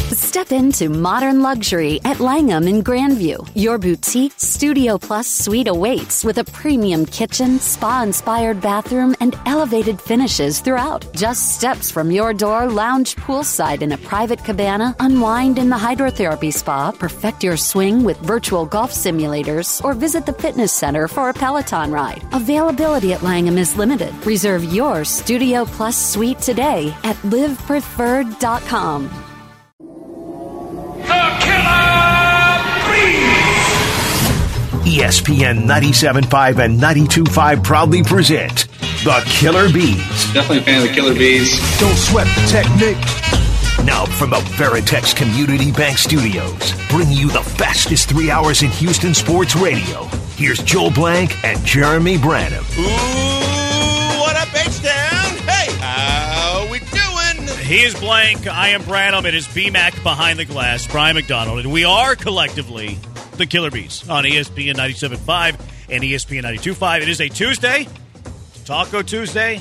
Step into modern luxury at Langham in Grandview. Your boutique Studio Plus suite awaits with a premium kitchen, spa-inspired bathroom, and elevated finishes throughout. Just steps from your door, lounge poolside in a private cabana, unwind in the hydrotherapy spa, perfect your swing with virtual golf simulators, or visit the fitness center for a Peloton ride. Availability at Langham is limited. Reserve your Studio Plus suite today at livepreferred.com. ESPN 97.5 and 92.5 proudly present The Killer Bees. Definitely a fan of the Killer Bees. Don't sweat the technique. Now from the Veritex Community Bank Studios, bringing you the fastest 3 hours in Houston sports radio. Here's Joel Blank and Jeremy Branham. Ooh, what up, H-Town? Hey, how we doing? He is Blank, I am Branham. It is BMAC behind the glass, Brian McDonald, and we are collectively the Killer Bees on ESPN 97.5 and ESPN 92.5. It is a Tuesday, Taco Tuesday.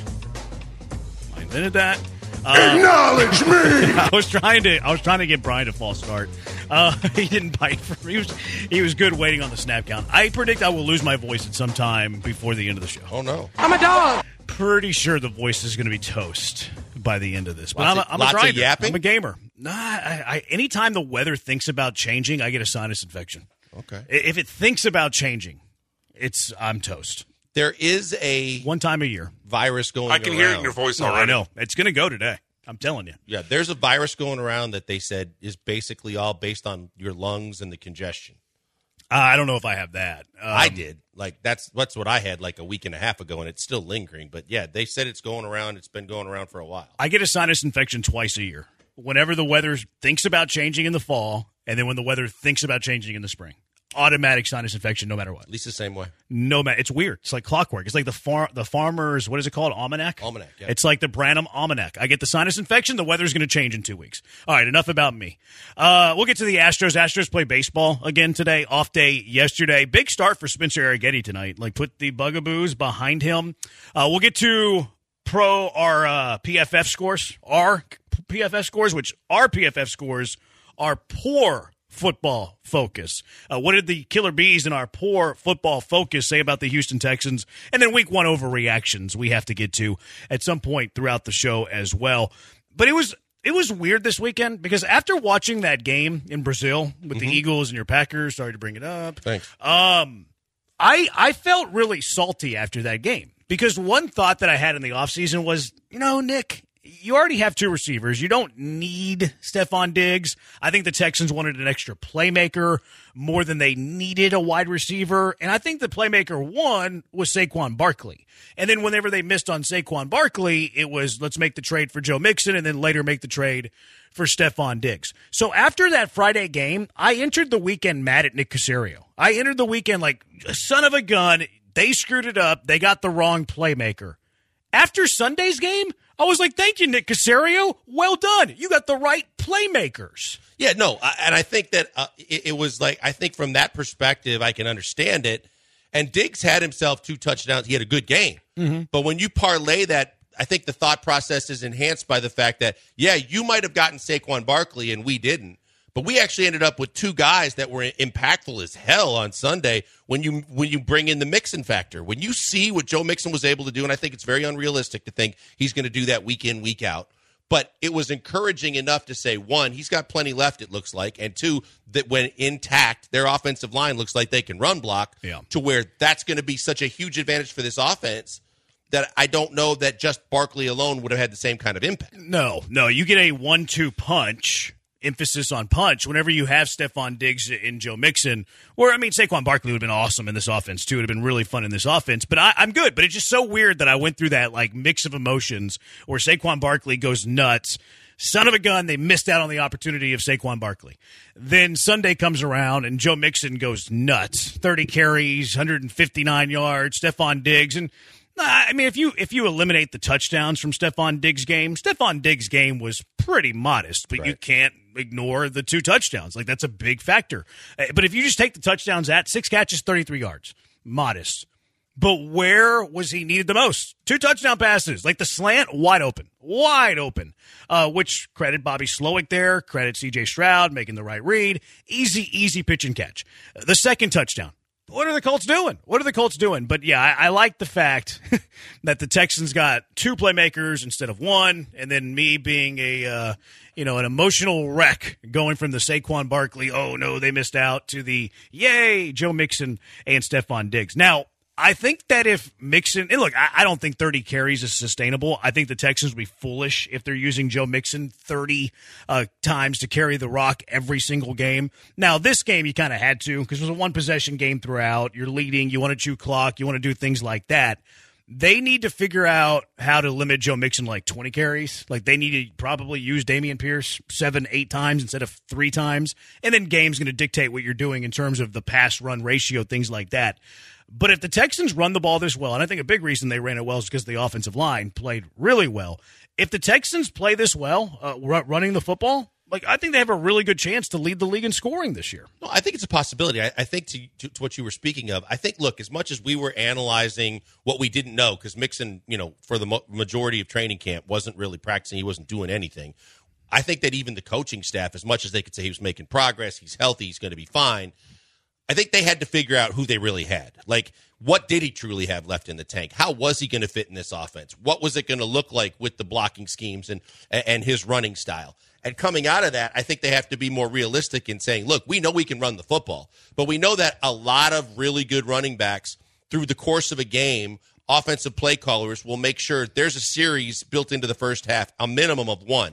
I invented that. Acknowledge me. I was trying to get Brian a false start. He didn't bite. He was good waiting on the snap count. I predict I will lose my voice at some time before the end of the show. Oh no, I'm a dog. Pretty sure the voice is going to be toast by the end of this. But I'm a lots grinder. of yapping? I'm a gamer. Anytime the weather thinks about changing, I get a sinus infection. Okay. If it thinks about changing, I'm toast. There is a One time a year. virus going around. I can hear it in your voice No, already. I know. It's going to go today. I'm telling you. Yeah, there's a virus going around that they said is basically all based on your lungs and the congestion. I don't know if I have that. I did. Like that's what I had like a week and a half ago, and it's still lingering. But yeah, they said it's going around. It's been going around for a while. I get a sinus infection twice a year. Whenever the weather thinks about changing in the fall, and then when the weather thinks about changing in the spring. Automatic sinus infection, no matter what. At least the same way. No matter. It's weird. It's like clockwork. It's like the farmer's, what is it called? Almanac? Almanac, yeah. It's like the Branham Almanac. I get the sinus infection. The weather's going to change in 2 weeks. All right, enough about me. We'll get to the Astros. Astros play baseball again today. Off day yesterday. Big start for Spencer Arrighetti tonight. Like, put the bugaboos behind him. We'll get to our PFF scores. Our PFF scores, which our PFF scores are poor football focus. What did the Killer Bees in our poor football focus say about the Houston Texans? And then week one overreactions we have to get to at some point throughout the show as well. But it was weird this weekend because after watching that game in Brazil with the Eagles and your Packers, sorry to bring it up. Thanks. I felt really salty after that game because one thought that I had in the offseason was, Nick, you already have two receivers. You don't need Stephon Diggs. I think the Texans wanted an extra playmaker more than they needed a wide receiver. And I think the playmaker one was Saquon Barkley. And then whenever they missed on Saquon Barkley, it was let's make the trade for Joe Mixon and then later make the trade for Stephon Diggs. So after that Friday game, I entered the weekend mad at Nick Caserio. I entered the weekend like, son of a gun, they screwed it up. They got the wrong playmaker. After Sunday's game, I was like, thank you, Nick Caserio. Well done. You got the right playmakers. Yeah, no, and I think that it was like, I think from that perspective, I can understand it. And Diggs had himself 2 touchdowns. He had a good game. Mm-hmm. But when you parlay that, I think the thought process is enhanced by the fact that, yeah, you might have gotten Saquon Barkley and we didn't. But we actually ended up with 2 guys that were impactful as hell on Sunday when you bring in the Mixon factor. When you see what Joe Mixon was able to do, and I think it's very unrealistic to think he's going to do that week in, week out. But it was encouraging enough to say, 1, he's got plenty left, it looks like, and 2, that when intact, their offensive line looks like they can run block to where that's going to be such a huge advantage for this offense that I don't know that just Barkley alone would have had the same kind of impact. No, you get a 1-2 punch. Emphasis on punch whenever you have Stephon Diggs and Joe Mixon. Or, Saquon Barkley would have been awesome in this offense, too. It would have been really fun in this offense. But I'm good. But it's just so weird that I went through that, mix of emotions where Saquon Barkley goes nuts. Son of a gun, they missed out on the opportunity of Saquon Barkley. Then Sunday comes around, and Joe Mixon goes nuts. 30 carries, 159 yards, Stephon Diggs. And, if you eliminate the touchdowns from Stephon Diggs' game was pretty modest, but you can't ignore the 2 touchdowns. That's a big factor. But if you just take the touchdowns 6 catches, 33 yards, modest. But where was he needed the most? 2 touchdown passes, like the slant, wide open, which credit Bobby Slowick there, credit C.J. Stroud making the right read. Easy pitch and catch. The second touchdown. What are the Colts doing? But, yeah, I like the fact that the Texans got 2 playmakers instead of 1, and then me being an emotional wreck going from the Saquon Barkley, oh, no, they missed out, to the, yay, Joe Mixon and Stephon Diggs. Now, I think that if Mixon – and look, I don't think 30 carries is sustainable. I think the Texans would be foolish if they're using Joe Mixon 30 times to carry the rock every single game. Now, this game you kind of had to because it was a one-possession game throughout. You're leading. You want to chew clock. You want to do things like that. They need to figure out how to limit Joe Mixon like 20 carries. Like they need to probably use Dameon Pierce 7-8 times instead of 3 times. And then game's going to dictate what you're doing in terms of the pass-run ratio, things like that. But if the Texans run the ball this well, and I think a big reason they ran it well is because the offensive line played really well. If the Texans play this well, running the football, I think they have a really good chance to lead the league in scoring this year. No, I think it's a possibility. I think to what you were speaking of, I think, look, as much as we were analyzing what we didn't know, because Mixon, for the majority of training camp wasn't really practicing, he wasn't doing anything. I think that even the coaching staff, as much as they could say he was making progress, he's healthy, he's going to be fine, I think they had to figure out who they really had. Like, what did he truly have left in the tank? How was he going to fit in this offense? What was it going to look like with the blocking schemes and his running style? And coming out of that, I think they have to be more realistic in saying, look, we know we can run the football, but we know that a lot of really good running backs through the course of a game, offensive play callers will make sure there's a series built into the first half, a minimum of 1,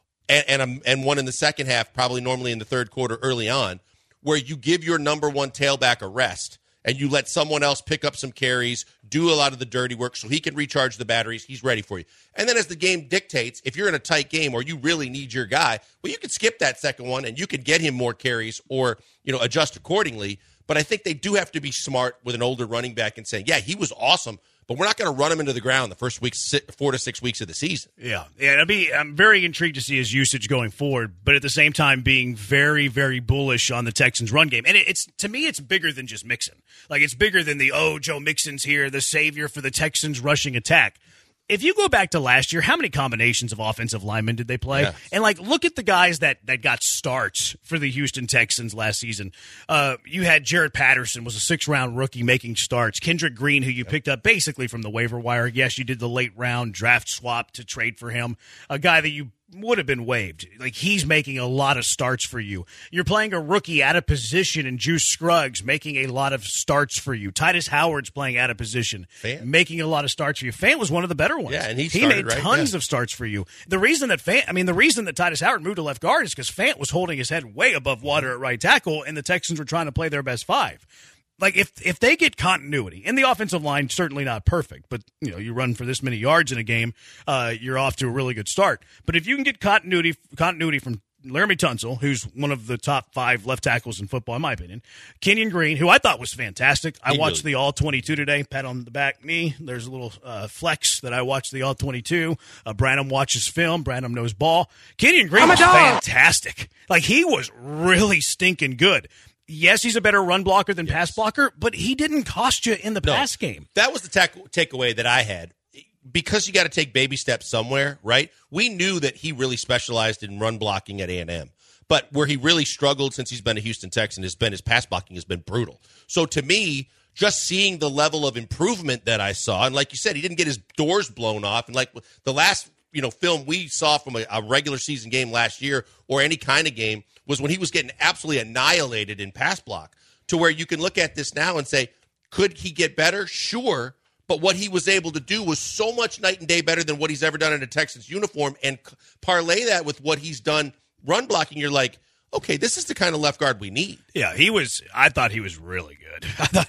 and 1 in the second half, probably normally in the third quarter early on, where you give your number 1 tailback a rest and you let someone else pick up some carries, do a lot of the dirty work so he can recharge the batteries, he's ready for you. And then as the game dictates, if you're in a tight game or you really need your guy, well, you can skip that second one and you can get him more carries or, adjust accordingly. But I think they do have to be smart with an older running back and saying, yeah, he was awesome, but we're not going to run him into the ground the first 4 to 6 weeks of the season. Yeah. I'm very intrigued to see his usage going forward, but at the same time being very, very bullish on the Texans' run game. And to me, it's bigger than just Mixon. Like, it's bigger than Joe Mixon's here, the savior for the Texans' rushing attack. If you go back to last year, how many combinations of offensive linemen did they play? Yeah. And, look at the guys that got starts for the Houston Texans last season. You had Jared Patterson, was a 6th-round rookie making starts. Kendrick Green, who you picked up basically from the waiver wire. Yes, you did the late-round draft swap to trade for him. A guy that you would have been waived. Like, he's making a lot of starts for you. You're playing a rookie out of position in Juice Scruggs, making a lot of starts for you. Titus Howard's playing out of position, making a lot of starts for you. Fant was one of the better ones. Yeah, and he made tons of starts for you. The reason that Titus Howard moved to left guard is because Fant was holding his head way above water at right tackle, and the Texans were trying to play their best 5. Like, if they get continuity, and the offensive line certainly not perfect, but, you run for this many yards in a game, you're off to a really good start. But if you can get continuity from Laramie Tunsil, who's one of the top 5 left tackles in football, in my opinion, Kenyon Green, who I thought was fantastic. I watched the All-22 today. Pat on the back, me. There's a little flex that I watched the All-22. Branham watches film. Branham knows ball. Kenyon Green was fantastic. Like, he was really stinking good. Yes, he's a better run blocker than pass blocker, but he didn't cost you in the pass game. That was the takeaway that I had. Because you got to take baby steps somewhere, right? We knew that he really specialized in run blocking at A&M. But where he really struggled since he's been a Houston Texan has been his pass blocking has been brutal. So to me, just seeing the level of improvement that I saw, and like you said, he didn't get his doors blown off. And like the last film we saw from a regular season game last year or any kind of game was when he was getting absolutely annihilated in pass block, to where you can look at this now and say, could he get better? Sure. But what he was able to do was so much night and day better than what he's ever done in a Texans uniform, and parlay that with what he's done run blocking. You're like, okay, this is the kind of left guard we need. Yeah, I thought he was really good.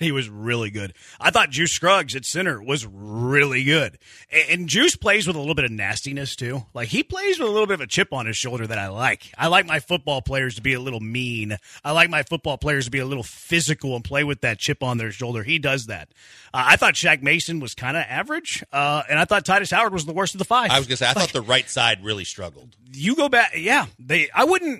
I thought Juice Scruggs at center was really good. And Juice plays with a little bit of nastiness, too. Like, he plays with a little bit of a chip on his shoulder that I like. I like my football players to be a little mean. I like my football players to be a little physical and play with that chip on their shoulder. He does that. I thought Shaq Mason was kind of average, and I thought Titus Howard was the worst of the 5. I was going to say, I thought the right side really struggled. You go back, yeah. I wouldn't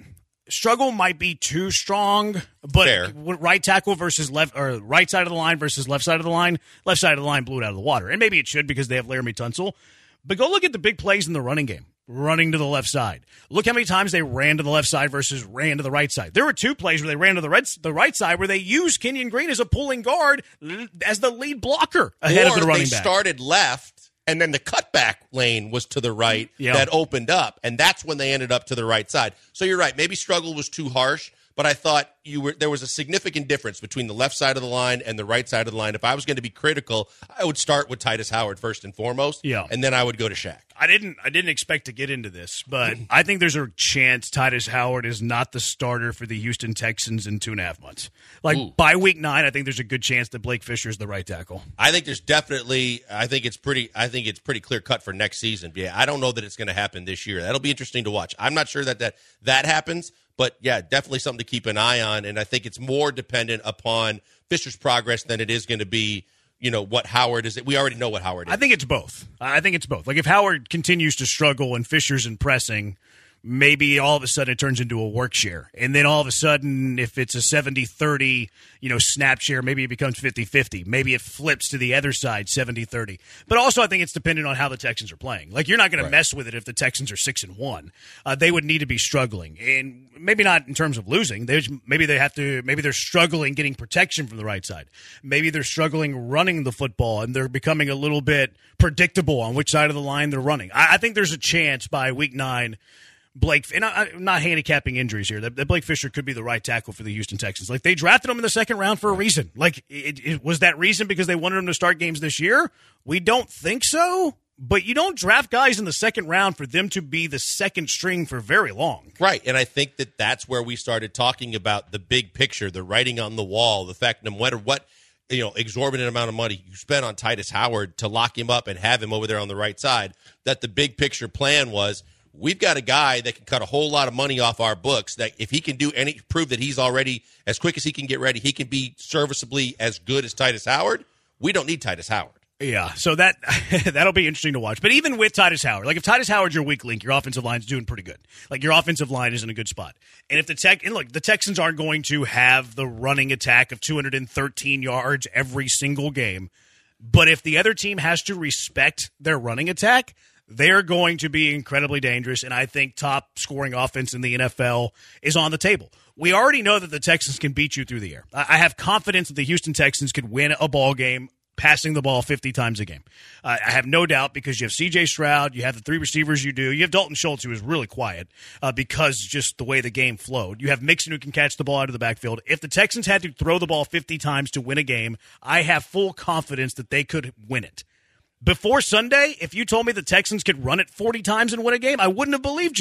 struggle might be too strong, but Fair. Right tackle versus left, or right side of the line versus left side of the line. Left side of the line blew it out of the water, and maybe it should because they have Laramie Tunsil. But go look at the big plays in the running game. Running to the left side. Look how many times they ran to the left side versus ran to the right side. There were 2 plays where they ran to the right side where they used Kenyon Green as a pulling guard as the lead blocker ahead of the running back. They started left, and then the cutback lane was to the right that opened up, and that's when they ended up to the right side. So you're right. Maybe struggle was too harsh, but I thought there was a significant difference between the left side of the line and the right side of the line. If I was going to be critical, I would start with Titus Howard first and foremost, and then I would go to Shaq. I didn't expect to get into this, but I think there's a chance Titus Howard is not the starter for the Houston Texans in 2.5 months. By week 9, I think there's a good chance that Blake Fisher is the right tackle. I think there's definitely. I think it's pretty clear cut for next season. Yeah, I don't know that it's going to happen this year. That'll be interesting to watch. I'm not sure that happens, but yeah, definitely something to keep an eye on. And I think it's more dependent upon Fisher's progress than it is going to be. What Howard is. We already know what Howard is. I think it's both. Like if Howard continues to struggle and Fisher's impressing, maybe all of a sudden it turns into a work share. And then all of a sudden, if it's a 70-30, snap share, maybe it becomes 50-50. Maybe it flips to the other side, 70-30. But also I think it's dependent on how the Texans are playing. Like you're not going to mess with it if the Texans are 6-1. They would need to be struggling. And maybe not in terms of losing. Maybe they're struggling getting protection from the right side. Maybe they're struggling running the football and they're becoming a little bit predictable on which side of the line they're running. I think there's a chance by week 9 Blake, and I'm not handicapping injuries here, that Blake Fisher could be the right tackle for the Houston Texans. Like, they drafted him in the second round for a reason. Like, was that reason because they wanted him to start games this year? We don't think so, but you don't draft guys in the second round for them to be the second string for very long. Right, and I think that's where we started talking about the big picture, the writing on the wall, the fact no matter what, exorbitant amount of money you spent on Titus Howard to lock him up and have him over there on the right side, that the big picture plan was, we've got a guy that can cut a whole lot of money off our books, that if he can prove that he's already, as quick as he can get ready, he can be serviceably as good as Titus Howard. We don't need Titus Howard. Yeah, so that'll be interesting to watch. But even with Titus Howard, like if Titus Howard's your weak link, your offensive line's doing pretty good. Like your offensive line is in a good spot. And if the Texans aren't going to have the running attack of 213 yards every single game, but if the other team has to respect their running attack, they're going to be incredibly dangerous, and I think top scoring offense in the NFL is on the table. We already know that the Texans can beat you through the air. I have confidence that the Houston Texans could win a ball game passing the ball 50 times a game. I have no doubt because you have C.J. Stroud, you have the 3 receivers you do, you have Dalton Schultz, who is really quiet because just the way the game flowed. You have Mixon, who can catch the ball out of the backfield. If the Texans had to throw the ball 50 times to win a game, I have full confidence that they could win it. Before Sunday, if you told me the Texans could run it 40 times and win a game, I wouldn't have believed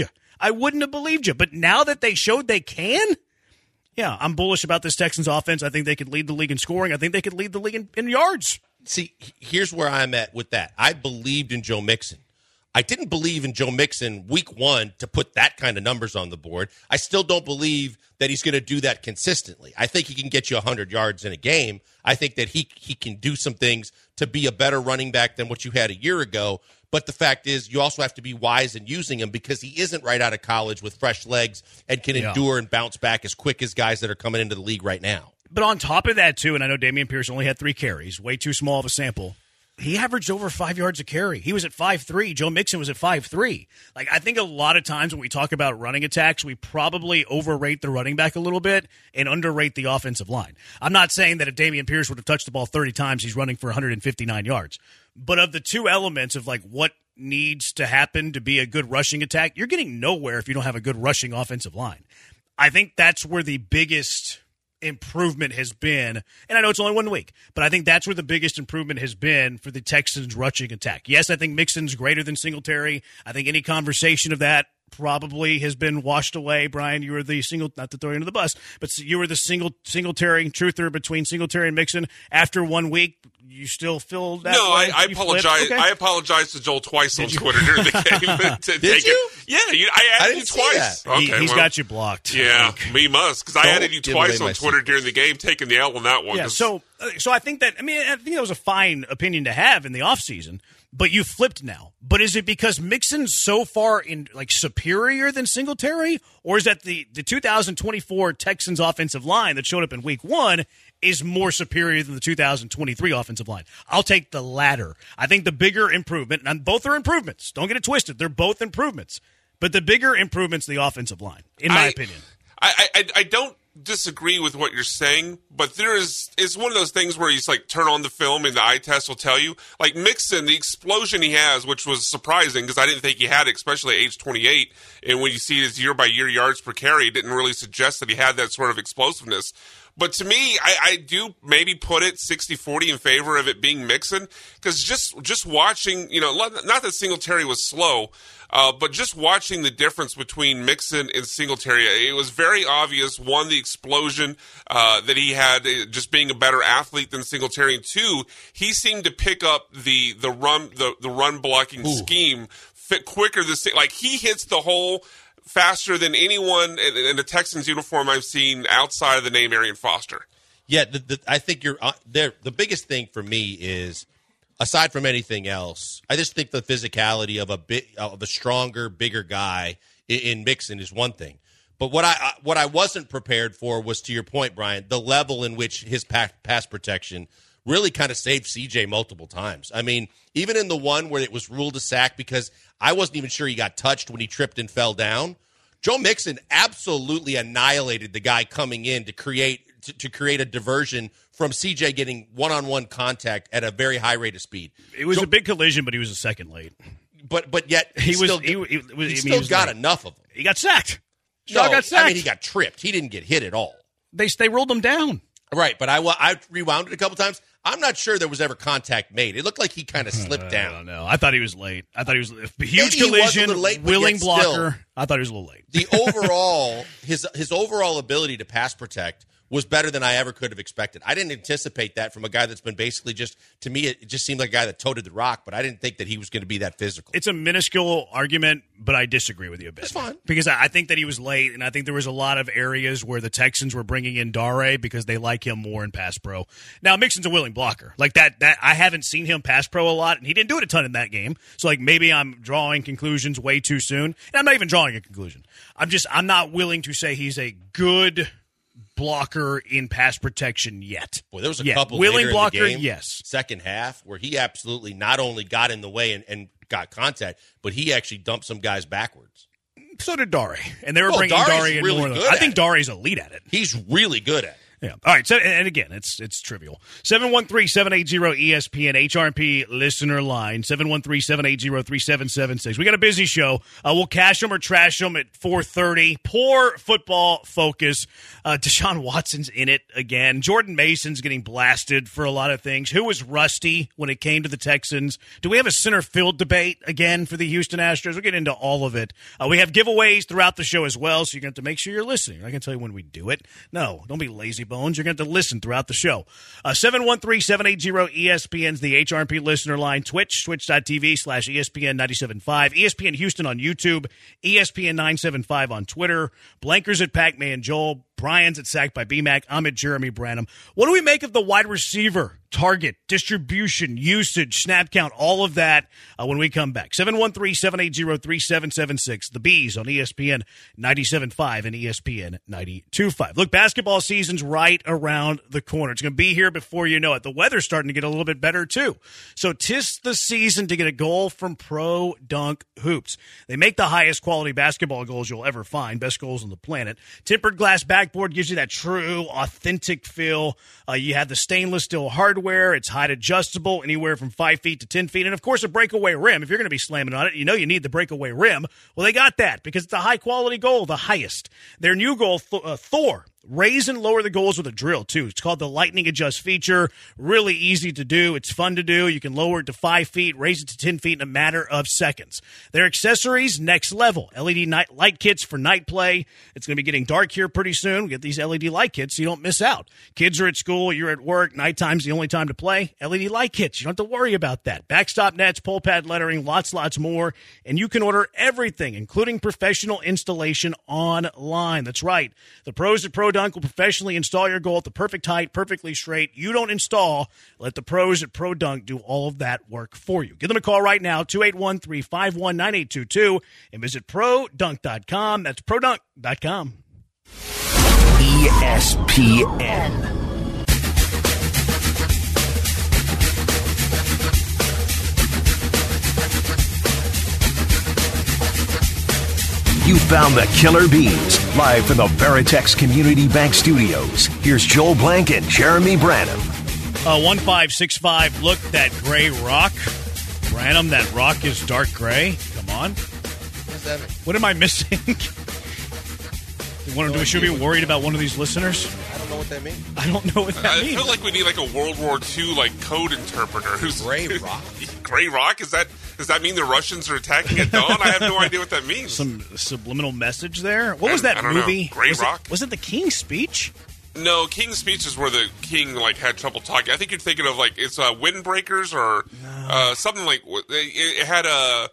you. But now that they showed they can, yeah, I'm bullish about this Texans offense. I think they could lead the league in scoring. I think they could lead the league in yards. See, here's where I'm at with that. I believed in Joe Mixon. I didn't believe in Joe Mixon week 1 to put that kind of numbers on the board. I still don't believe that he's going to do that consistently. I think he can get you 100 yards in a game. I think that he can do some things to be a better running back than what you had a year ago. But the fact is, you also have to be wise in using him because he isn't right out of college with fresh legs and can endure and bounce back as quick as guys that are coming into the league right now. But on top of that, too, and I know Dameon Pierce only had 3 carries, way too small of a sample, he averaged over 5 yards a carry. He was at 5.3. Joe Mixon was at 5.3. Like, I think a lot of times when we talk about running attacks, we probably overrate the running back a little bit and underrate the offensive line. I'm not saying that if Dameon Pierce would have touched the ball 30 times, he's running for 159 yards. But of the 2 elements of, like, what needs to happen to be a good rushing attack, you're getting nowhere if you don't have a good rushing offensive line. I think that's where the biggest improvement has been, and I know it's only 1 week, but I think that's where the biggest improvement has been for the Texans' rushing attack. Yes, I think Mixon's greater than Singletary. I think any conversation of that probably has been washed away. Brian, you were the not to throw you under the bus, but you were the Singletary truther between Singletary and Mixon. After 1 week, you still feel that? No, way? I apologize. Okay. I apologized to Joel twice on Twitter during the game. Did you? Yeah, I added you twice. Okay, he's got you blocked. Yeah, he must, because I added you twice on Twitter during the game, taking the L on that one. Yeah, so I think that, I think that was a fine opinion to have in the offseason. But you flipped now. But is it because Mixon's so far in superior than Singletary, or is that the 2024 Texans offensive line that showed up in Week 1 is more superior than the 2023 offensive line? I'll take the latter. I think the bigger improvement, and both are improvements. Don't get it twisted. They're both improvements. But the bigger improvement's the offensive line, in my opinion. I don't disagree with what you're saying, but it's one of those things where you just turn on the film and the eye test will tell you. Like Mixon, the explosion he has, which was surprising because I didn't think he had it, especially at age 28. And when you see his year-by-year yards per carry, it didn't really suggest that he had that sort of explosiveness. But to me, I do maybe put it 60-40 in favor of it being Mixon, because just watching, not that Singletary was slow, but just watching the difference between Mixon and Singletary, it was very obvious, one, the explosion that he had, just being a better athlete than Singletary, and two, he seemed to pick up the run blocking scheme fit quicker. He hits the hole faster than anyone in the Texans uniform I've seen outside of the name Arian Foster. Yeah, I think you're there. The biggest thing for me is, aside from anything else, I just think the physicality of a stronger, bigger guy in Mixon is one thing. But what I wasn't prepared for was, to your point, Brian, the level in which his pass protection really kind of saved CJ multiple times. I mean, even in the one where it was ruled a sack because I wasn't even sure he got touched when he tripped and fell down, Joe Mixon absolutely annihilated the guy coming in to create a diversion from CJ getting one-on-one contact at a very high rate of speed. It was a big collision, but he was a second late. But yet he still got enough of them. He got sacked. Got sacked. I mean, he got tripped. He didn't get hit at all. They rolled him down. Right, but I rewound it a couple times. I'm not sure there was ever contact made. It looked like he kind of slipped down. I don't know. I thought he was late. I thought he was a huge collision, willing blocker. Still, I thought he was a little late. The overall, his overall ability to pass protect was better than I ever could have expected. I didn't anticipate that from a guy that's been basically to me, it just seemed like a guy that toted the rock, but I didn't think that he was going to be that physical. It's a minuscule argument, but I disagree with you a bit. That's fine. Because I think that he was late, and I think there was a lot of areas where the Texans were bringing in Dare because they like him more in pass pro. Now, Mixon's a willing blocker. Like that I haven't seen him pass pro a lot, and he didn't do it a ton in that game. So, maybe I'm drawing conclusions way too soon. And I'm not even drawing a conclusion. I'm not willing to say he's a good blocker in pass protection yet. Boy, there was a couple willing blocker, in the game, yes. Second half, where he absolutely not only got in the way and got contact, but he actually dumped some guys backwards. So did Dare, and they were bringing Dare in really more. I think Dare's elite at it. He's really good at it. Yeah. All right. So, and again, it's trivial. 713-780-ESPN HRP listener line 713-780-3776. We got a busy show. We'll cash them or trash them at 4:30. Poor football focus. Deshaun Watson's in it again. Jordan Mason's getting blasted for a lot of things. Who was rusty when it came to the Texans? Do we have a center field debate again for the Houston Astros? We'll get into all of it. We have giveaways throughout the show as well, so you're going to have to make sure you're listening. I'm not going to tell you when we do it. No, don't be lazy bones. You're going to have to listen throughout the show. 713-780-ESPN's the HRP listener line. Twitch.tv/ESPN975. ESPN Houston on YouTube. ESPN975 on Twitter. Blankers at Pac-Man Joel. Brian's at Sacked by BMAC. I'm at Jeremy Branham. What do we make of the wide receiver target, distribution, usage, snap count, all of that when we come back? 713-780-3776. The Bees on ESPN 97.5 and ESPN 92.5. Look, basketball season's right around the corner. It's going to be here before you know it. The weather's starting to get a little bit better, too. So 'tis the season to get a goal from Pro Dunk Hoops. They make the highest quality basketball goals you'll ever find, best goals on the planet. Tempered glass backboard gives you that true, authentic feel. You have the stainless steel hardware. It's height adjustable, anywhere from 5 feet to 10 feet. And, of course, a breakaway rim. If you're going to be slamming on it, you know you need the breakaway rim. Well, they got that because it's a high-quality goal, the highest. Their new goal, Thor. Raise and lower the goals with a drill, too. It's called the Lightning Adjust feature. Really easy to do. It's fun to do. You can lower it to 5 feet, raise it to 10 feet in a matter of seconds. Their accessories, next level. LED light kits for night play. It's going to be getting dark here pretty soon. We get these LED light kits so you don't miss out. Kids are at school. You're at work. Nighttime's the only time to play. LED light kits. You don't have to worry about that. Backstop nets, pull pad lettering, lots more. And you can order everything, including professional installation online. That's right. The pros at Pro Dunk will professionally install your goal at the perfect height, perfectly straight. You don't install. Let the pros at Pro Dunk do all of that work for you. Give them a call right now, 281-351-9822, and visit ProDunk.com. That's ProDunk.com. ESPN. You found the Killer Bees, live from the Veritex Community Bank Studios. Here's Joel Blank and Jeremy Branham. 1565, look, that gray rock. Branham, that rock is dark gray. Come on. What's that mean? What am I missing? Should we be worried about one of these listeners? I don't know what that means. I don't know what that means. I feel like we need like a World War II like code interpreter. Who's Gray rock? Gray rock? Does that mean the Russians are attacking at dawn? I have no idea what that means. Some subliminal message there. What was that I don't movie? know. Gray rock? Was it The King's Speech? No, King's Speech is where the king like had trouble talking. I think you're thinking of like it's Windbreakers or something like it had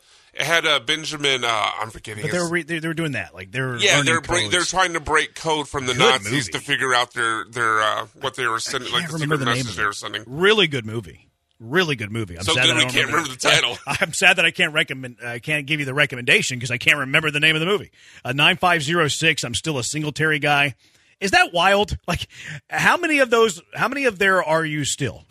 a Benjamin. I'm forgetting. But they were doing that. Like they're trying to break code from the Good Nazis movie. to figure out their what they were sending, like the secret message they were sending. Really good movie. Really good movie. I'm So sad good that we I don't can't remember the title. I'm sad that I can't give you the recommendation because I can't remember the name of the movie. 9506. I'm still a Singletary guy. Is that wild? Like, how many of there are you still?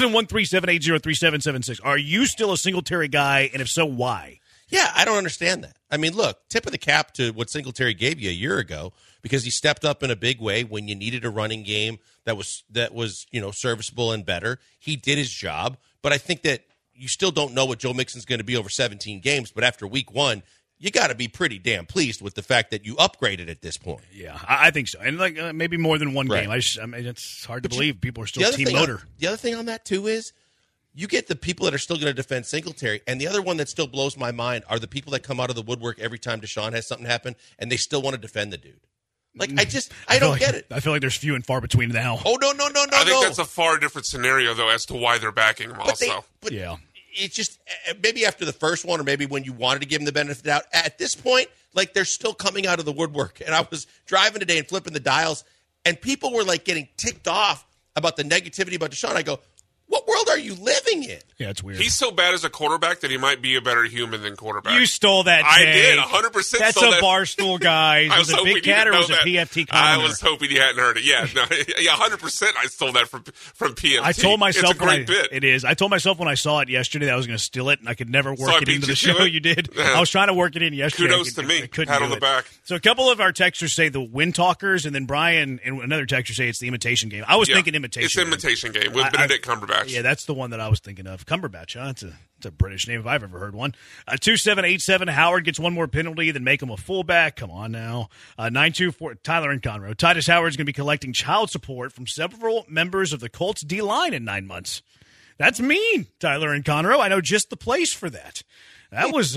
713-780-3776. Are you still a Singletary guy? And if so, why? Yeah, I don't understand that. I mean, look, tip of the cap to what Singletary gave you a year ago because he stepped up in a big way when you needed a running game that was serviceable and better. He did his job, but I think that you still don't know what Joe Mixon's going to be over 17 games. But after week one, you got to be pretty damn pleased with the fact that you upgraded at this point. Yeah, I think so. And like maybe more than one Right. game. I mean, it's hard to believe people are still team motor. The other thing on that, too, is you get the people that are still going to defend Singletary, and the other one that still blows my mind are the people that come out of the woodwork every time Deshaun has something happen, and they still want to defend the dude. Like, I don't get it. I feel like there's few and far between now. Oh, no. I think that's a far different scenario, though, as to why they're backing him also. But Yeah. it's just maybe after the first one or maybe when you wanted to give them the benefit of the doubt. At this point, like they're still coming out of the woodwork. And I was driving today and flipping the dials, and people were like getting ticked off about the negativity about Deshaun. I go, what world are you living in? Yeah, it's weird. He's so bad as a quarterback that he might be a better human than quarterback. You stole that. I take. did, 100% That's stole a that. Barstool guy. Was it Big Cat or was it PFT commenter? I was hoping you hadn't heard it. Yeah, no, yeah, 100% I stole that from PFT. I told myself it's a great bit. It is. I told myself when I saw it yesterday that I was going to steal it, and I could never work it into the show. You did. I was trying to work it in yesterday. Kudos to me. I couldn't Pat do on the it. back. So a couple of our texters say the Win Talkers, and then Brian and another texter say it's the imitation game. I was thinking imitation. It's imitation game with Benedict Cumberbatch. Yeah, that's the one that I was thinking of. Cumberbatch, huh? It's a British name if I've ever heard one. 2787, Howard gets one more penalty, then make him a fullback. Come on now. 924, Tyler and Conroe. Titus Howard's going to be collecting child support from several members of the Colts D-line in 9 months. That's mean, Tyler and Conroe. I know just the place for that. That was,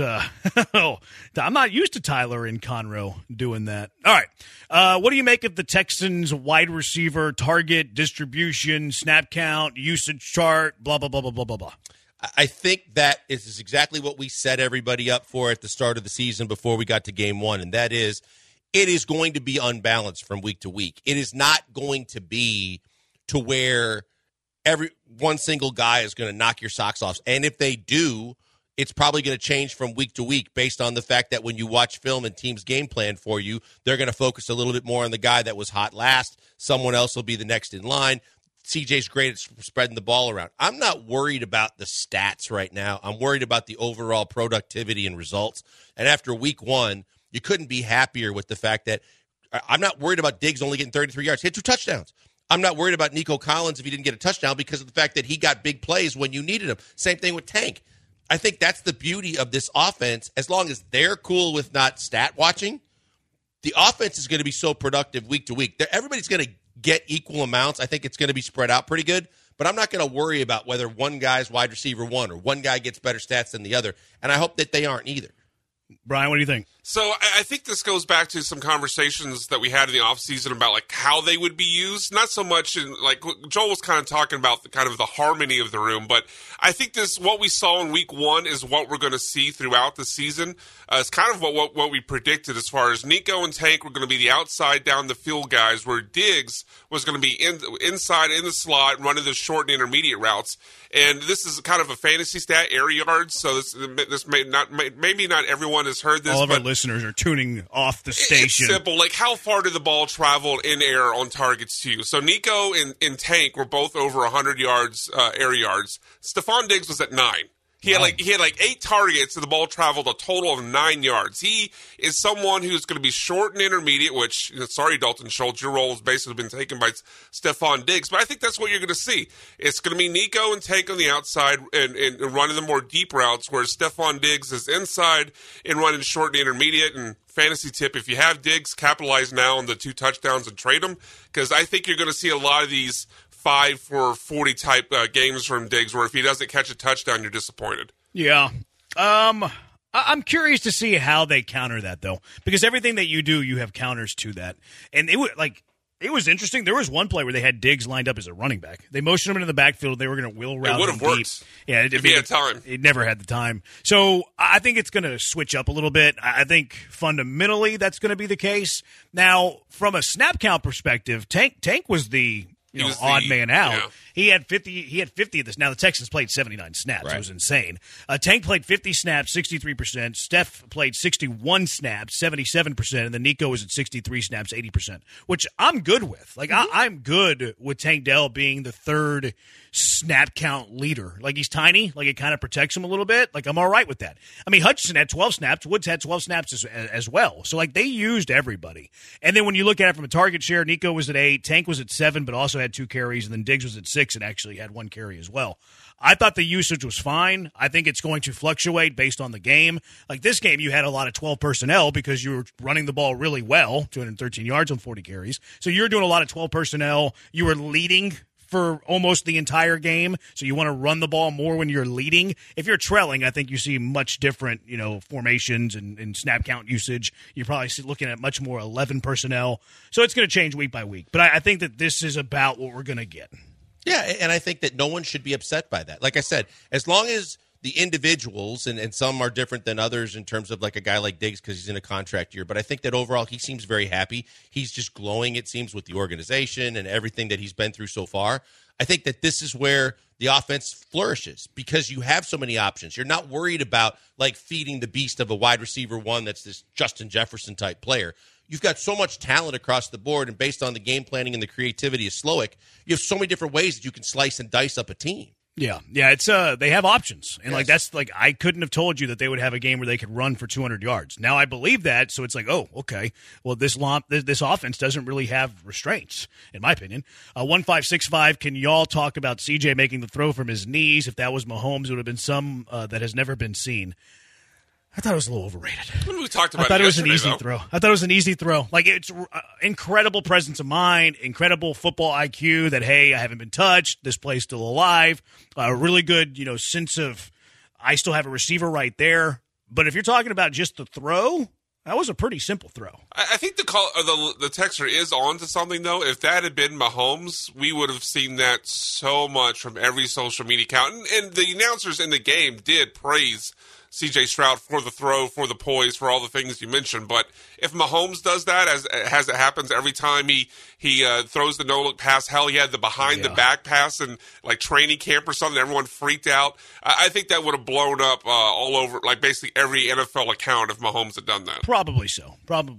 I'm not used to Tyler and Conroe doing that. All right. What do you make of the Texans wide receiver target distribution, snap count, usage chart, blah, blah, blah, blah, blah, blah, blah? I think that is exactly what we set everybody up for at the start of the season before we got to game one, and that is it is going to be unbalanced from week to week. It is not going to be to where one single guy is going to knock your socks off. And if they do, it's probably going to change from week to week based on the fact that when you watch film and teams game plan for you, they're going to focus a little bit more on the guy that was hot last. Someone else will be the next in line. CJ's great at spreading the ball around. I'm not worried about the stats right now. I'm worried about the overall productivity and results. And after week one, you couldn't be happier with the fact that I'm not worried about Diggs only getting 33 yards. He had 2 touchdowns. I'm not worried about Nico Collins if he didn't get a touchdown because of the fact that he got big plays when you needed him. Same thing with Tank. I think that's the beauty of this offense. As long as they're cool with not stat watching, the offense is going to be so productive week to week. Everybody's going to get equal amounts. I think it's going to be spread out pretty good, but I'm not going to worry about whether one guy's wide receiver one or one guy gets better stats than the other, and I hope that they aren't either. Brian, what do you think? So I think this goes back to some conversations that we had in the offseason about like how they would be used. Not so much in like Joel was kind of talking about the harmony of the room, but I think what we saw in week 1 is what we're going to see throughout the season. It's kind of what we predicted as far as Nico and Tank were going to be the outside down the field guys, where Diggs was going to be inside in the slot running the short and intermediate routes. And this is kind of a fantasy stat, air yards. So this maybe not everyone has heard this. All of our listeners are tuning off the station. It's simple. Like, how far did the ball travel in air on targets to you? So Nico and Tank were both over 100 yards, air yards. Stephon Diggs was at 9. He had like 8 targets, and the ball traveled a total of 9 yards. He is someone who's going to be short and intermediate, which, sorry, Dalton Schultz, your role has basically been taken by Stephon Diggs. But I think that's what you're going to see. It's going to be Nico and Tank on the outside and running the more deep routes, whereas Stephon Diggs is inside and running short and intermediate. And fantasy tip, if you have Diggs, capitalize now on the 2 touchdowns and trade him, because I think you're going to see a lot of these 5 for 40 type games from Diggs, where if he doesn't catch a touchdown, you're disappointed. Yeah. I'm curious to see how they counter that, though, because everything that you do, you have counters to that. And it was interesting. There was one play where they had Diggs lined up as a running back. They motioned him into the backfield. They were going to wheel route. It would have worked. Deep. Yeah, if he had time. It never had the time. So I think it's going to switch up a little bit. I think fundamentally that's going to be the case. Now, from a snap count perspective, Tank was the odd man out. Yeah. He had 50 of this. Now, the Texans played 79 snaps. Right. It was insane. Tank played 50 snaps, 63%. Steph played 61 snaps, 77%. And then Nico was at 63 snaps, 80%, which I'm good with. Like, I'm good with Tank Dell being the third snap count leader. Like, he's tiny. Like, it kind of protects him a little bit. Like, I'm all right with that. I mean, Hutchinson had 12 snaps. Woods had 12 snaps as well. So, like, they used everybody. And then when you look at it from a target share, Nico was at 8. Tank was at 7, but also had 2 carries. And then Diggs was at 6 and actually had 1 carry as well. I thought the usage was fine. I think it's going to fluctuate based on the game. Like this game, you had a lot of 12 personnel because you were running the ball really well, 213 yards on 40 carries. So you're doing a lot of 12 personnel. You were leading for almost the entire game, so you want to run the ball more when you're leading. If you're trailing, I think you see much different, formations and snap count usage. You're probably looking at much more 11 personnel. So it's going to change week by week. But I think that this is about what we're going to get. Yeah, and I think that no one should be upset by that. Like I said, as long as the individuals, and some are different than others in terms of like a guy like Diggs because he's in a contract year, but I think that overall he seems very happy. He's just glowing, it seems, with the organization and everything that he's been through so far. I think that this is where the offense flourishes because you have so many options. You're not worried about like feeding the beast of a wide receiver one that's this Justin Jefferson type player. You've got so much talent across the board, and based on the game planning and the creativity of Slowick, you have so many different ways that you can slice and dice up a team. Yeah, it's they have options, and like that's like I couldn't have told you that they would have a game where they could run for 200 yards. Now I believe that, so it's like, oh, okay. Well, this offense doesn't really have restraints, in my opinion. 1565. Can y'all talk about CJ making the throw from his knees? If that was Mahomes, it would have been some that has never been seen. I thought it was a little overrated. We talked about I thought it was an easy though. throw. I thought it was an easy throw. Like, it's incredible presence of mind, incredible football IQ that, hey, I haven't been touched. This play's still alive. Really good, sense of I still have a receiver right there. But if you're talking about just the throw, that was a pretty simple throw. I think the texter is on to something, though. If that had been Mahomes, we would have seen that so much from every social media account. And the announcers in the game did praise C.J. Stroud for the throw, for the poise, for all the things you mentioned. But if Mahomes does that, as it happens every time he throws the no-look pass, hell, he had the behind-the-back pass in like training camp or something, everyone freaked out. I think that would have blown up all over, like basically every NFL account if Mahomes had done that. Probably so.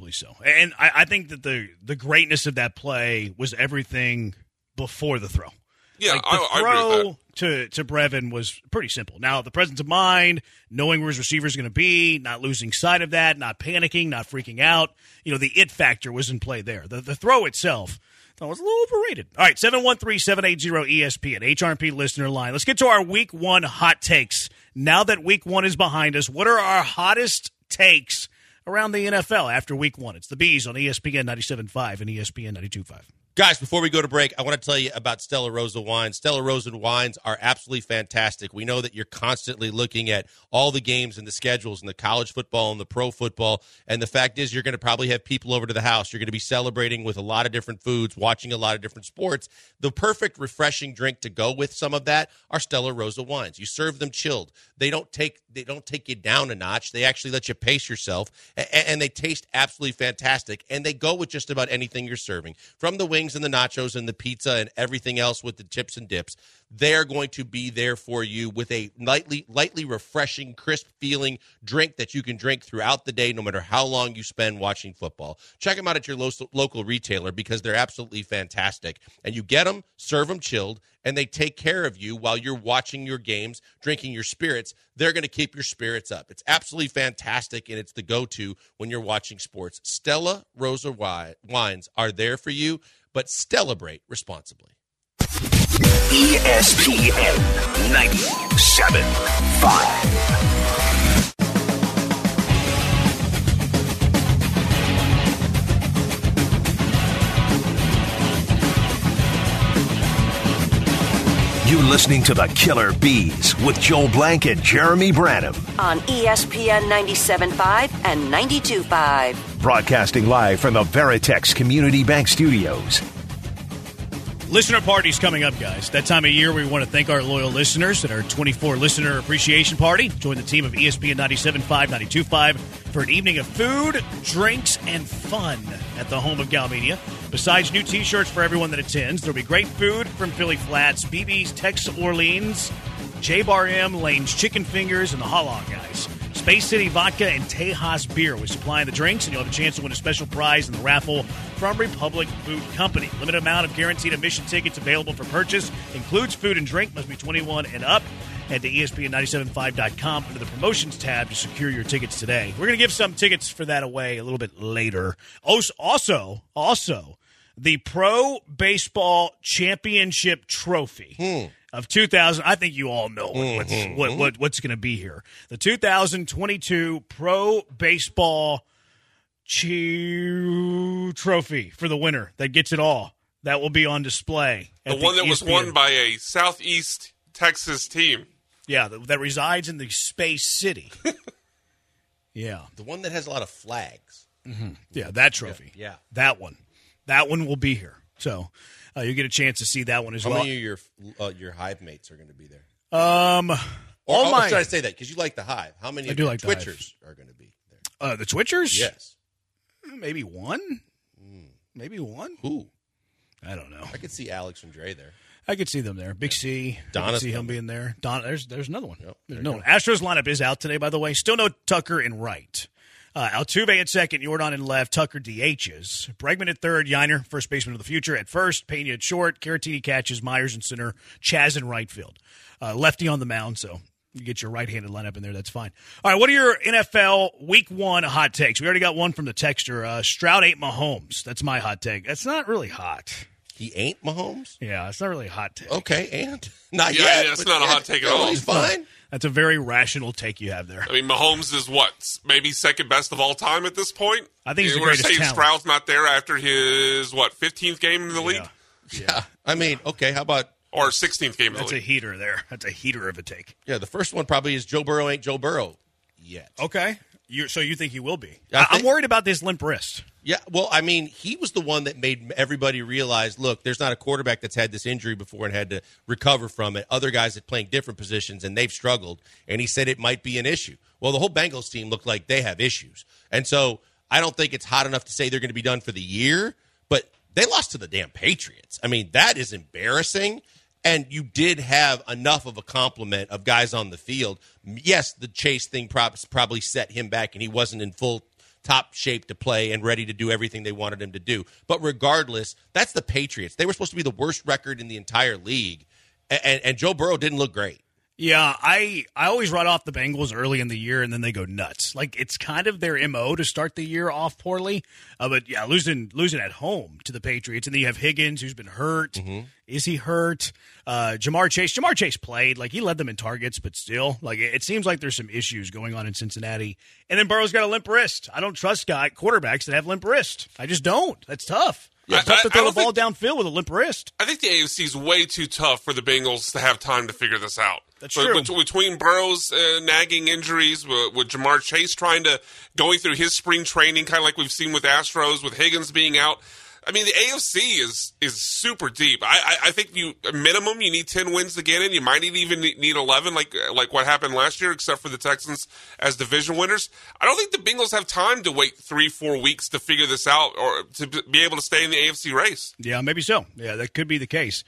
And I think that the greatness of that play was everything before the throw. Yeah, like I agree with that. To Brevin was pretty simple. Now, the presence of mind, knowing where his receiver is going to be, not losing sight of that, not panicking, not freaking out. The it factor was in play there. The throw itself, I thought was a little overrated. All right, 713-780-ESPN, HRP listener line. Let's get to our Week 1 hot takes. Now that Week 1 is behind us, what are our hottest takes around the NFL after Week 1? It's the Bees on ESPN 97.5 and ESPN 92.5. Guys, before we go to break, I want to tell you about Stella Rosa wines. Stella Rosa wines are absolutely fantastic. We know that you're constantly looking at all the games and the schedules and the college football and the pro football. And the fact is, you're going to probably have people over to the house. You're going to be celebrating with a lot of different foods, watching a lot of different sports. The perfect refreshing drink to go with some of that are Stella Rosa wines. You serve them chilled. They don't take you down a notch. They actually let you pace yourself, and they taste absolutely fantastic. And they go with just about anything you're serving, from the wings and the nachos and the pizza and everything else with the chips and dips. They're going to be there for you with a lightly refreshing, crisp feeling drink that you can drink throughout the day, no matter how long you spend watching football. Check them out at your local retailer because they're absolutely fantastic. And you get them, serve them chilled, and they take care of you while you're watching your games, drinking your spirits. They're going to keep your spirits up. It's absolutely fantastic, and it's the go-to when you're watching sports. Stella Rosa wines are there for you, but celebrate responsibly. ESPN 97.5. You're listening to the Killer Bees with Joel Blank and Jeremy Branham on ESPN 97.5 and 92.5. Broadcasting live from the Veritex Community Bank Studios. Listener party's coming up, guys. That time of year we want to thank our loyal listeners at our 24 Listener Appreciation Party. Join the team of ESPN 97.5, 92.5 for an evening of food, drinks, and fun at the home of Galmedia. Besides new T-shirts for everyone that attends, there'll be great food from Philly Flats, BB's Texas Orleans, J-Bar M, Lane's Chicken Fingers, and the Halal guys. Space City Vodka and Tejas Beer will supply the drinks, and you'll have a chance to win a special prize in the raffle from Republic Food Company. Limited amount of guaranteed admission tickets available for purchase. Includes food and drink. Must be 21 and up. Head to ESPN975.com under the promotions tab to secure your tickets today. We're going to give some tickets for that away a little bit later. Also, the Pro Baseball Championship Trophy of 2000. I think you all know what's going to be here. The 2022 Pro Baseball Trophy for the winner that gets it all. That will be on display. The one that was won by a Southeast Texas team. Yeah, that resides in the Space City. Yeah. The one that has a lot of flags. Mm-hmm. Yeah, that trophy. Yeah. That one. That one will be here. So you get a chance to see that one as well. How many of your Hive mates are going to be there? I'm trying to say that because you like the Hive. How many of your Twitchers are going to be there? The Twitchers? Yes. Maybe one? Maybe one? Who? I don't know. I could see Alex and Dre there. I could see them there. Big C. I could see him being there. There's another one. Yep, there's no one. Astros lineup is out today, by the way. Still no Tucker in right. Altuve at second, Jordan in left, Tucker DHs. Bregman at third, Yiner, first baseman of the future, at first, Pena at short, Caratini catches, Myers in center, Chaz in right field. Lefty on the mound, so you get your right-handed lineup in there, that's fine. All right, what are your NFL Week 1 hot takes? We already got one from the texter. Stroud ain't Mahomes. That's my hot take. That's not really hot. He ain't Mahomes? Yeah, it's not really a hot take. Okay, and? Not yet. Yeah, it's not a hot take at all. He's fine. That's a very rational take you have there. I mean, Mahomes is what? Maybe second best of all time at this point? I think he's the greatest talent. Stroud's not there after his, 15th game in the league? Yeah. I mean, okay, how about... Or 16th game in the league. That's a heater there. That's a heater of a take. Yeah, the first one probably is Joe Burrow ain't Joe Burrow yet. Okay. So you think he will be? I'm worried about this limp wrist. Yeah, well, I mean, he was the one that made everybody realize, look, there's not a quarterback that's had this injury before and had to recover from it. Other guys that playing different positions, and they've struggled. And he said it might be an issue. Well, the whole Bengals team looked like they have issues. And so I don't think it's hot enough to say they're going to be done for the year, but they lost to the damn Patriots. I mean, that is embarrassing. And you did have enough of a complement of guys on the field. Yes, the Chase thing probably set him back, and he wasn't in full top shape to play and ready to do everything they wanted him to do. But regardless, that's the Patriots. They were supposed to be the worst record in the entire league, and Joe Burrow didn't look great. Yeah, I always write off the Bengals early in the year, and then they go nuts. Like, it's kind of their MO to start the year off poorly. But, yeah, losing at home to the Patriots. And then you have Higgins, who's been hurt. Mm-hmm. Is he hurt? Jamar Chase played. Like, he led them in targets, but still. Like, it seems like there's some issues going on in Cincinnati. And then Burrow's got a limp wrist. I don't trust quarterbacks that have limp wrist. I just don't. That's tough. Yeah, tough to throw the ball downfield with a limp wrist. I think the AFC is way too tough for the Bengals to have time to figure this out. That's true. Between Burrow's nagging injuries, with Jamar Chase going through his spring training, kind of like we've seen with Astros, with Higgins being out. I mean, the AFC is super deep. I think minimum you need 10 wins to get in. You might even need 11, like what happened last year, except for the Texans as division winners. I don't think the Bengals have time to wait 3-4 weeks to figure this out or to be able to stay in the AFC race. Yeah, maybe so. Yeah, that could be the case.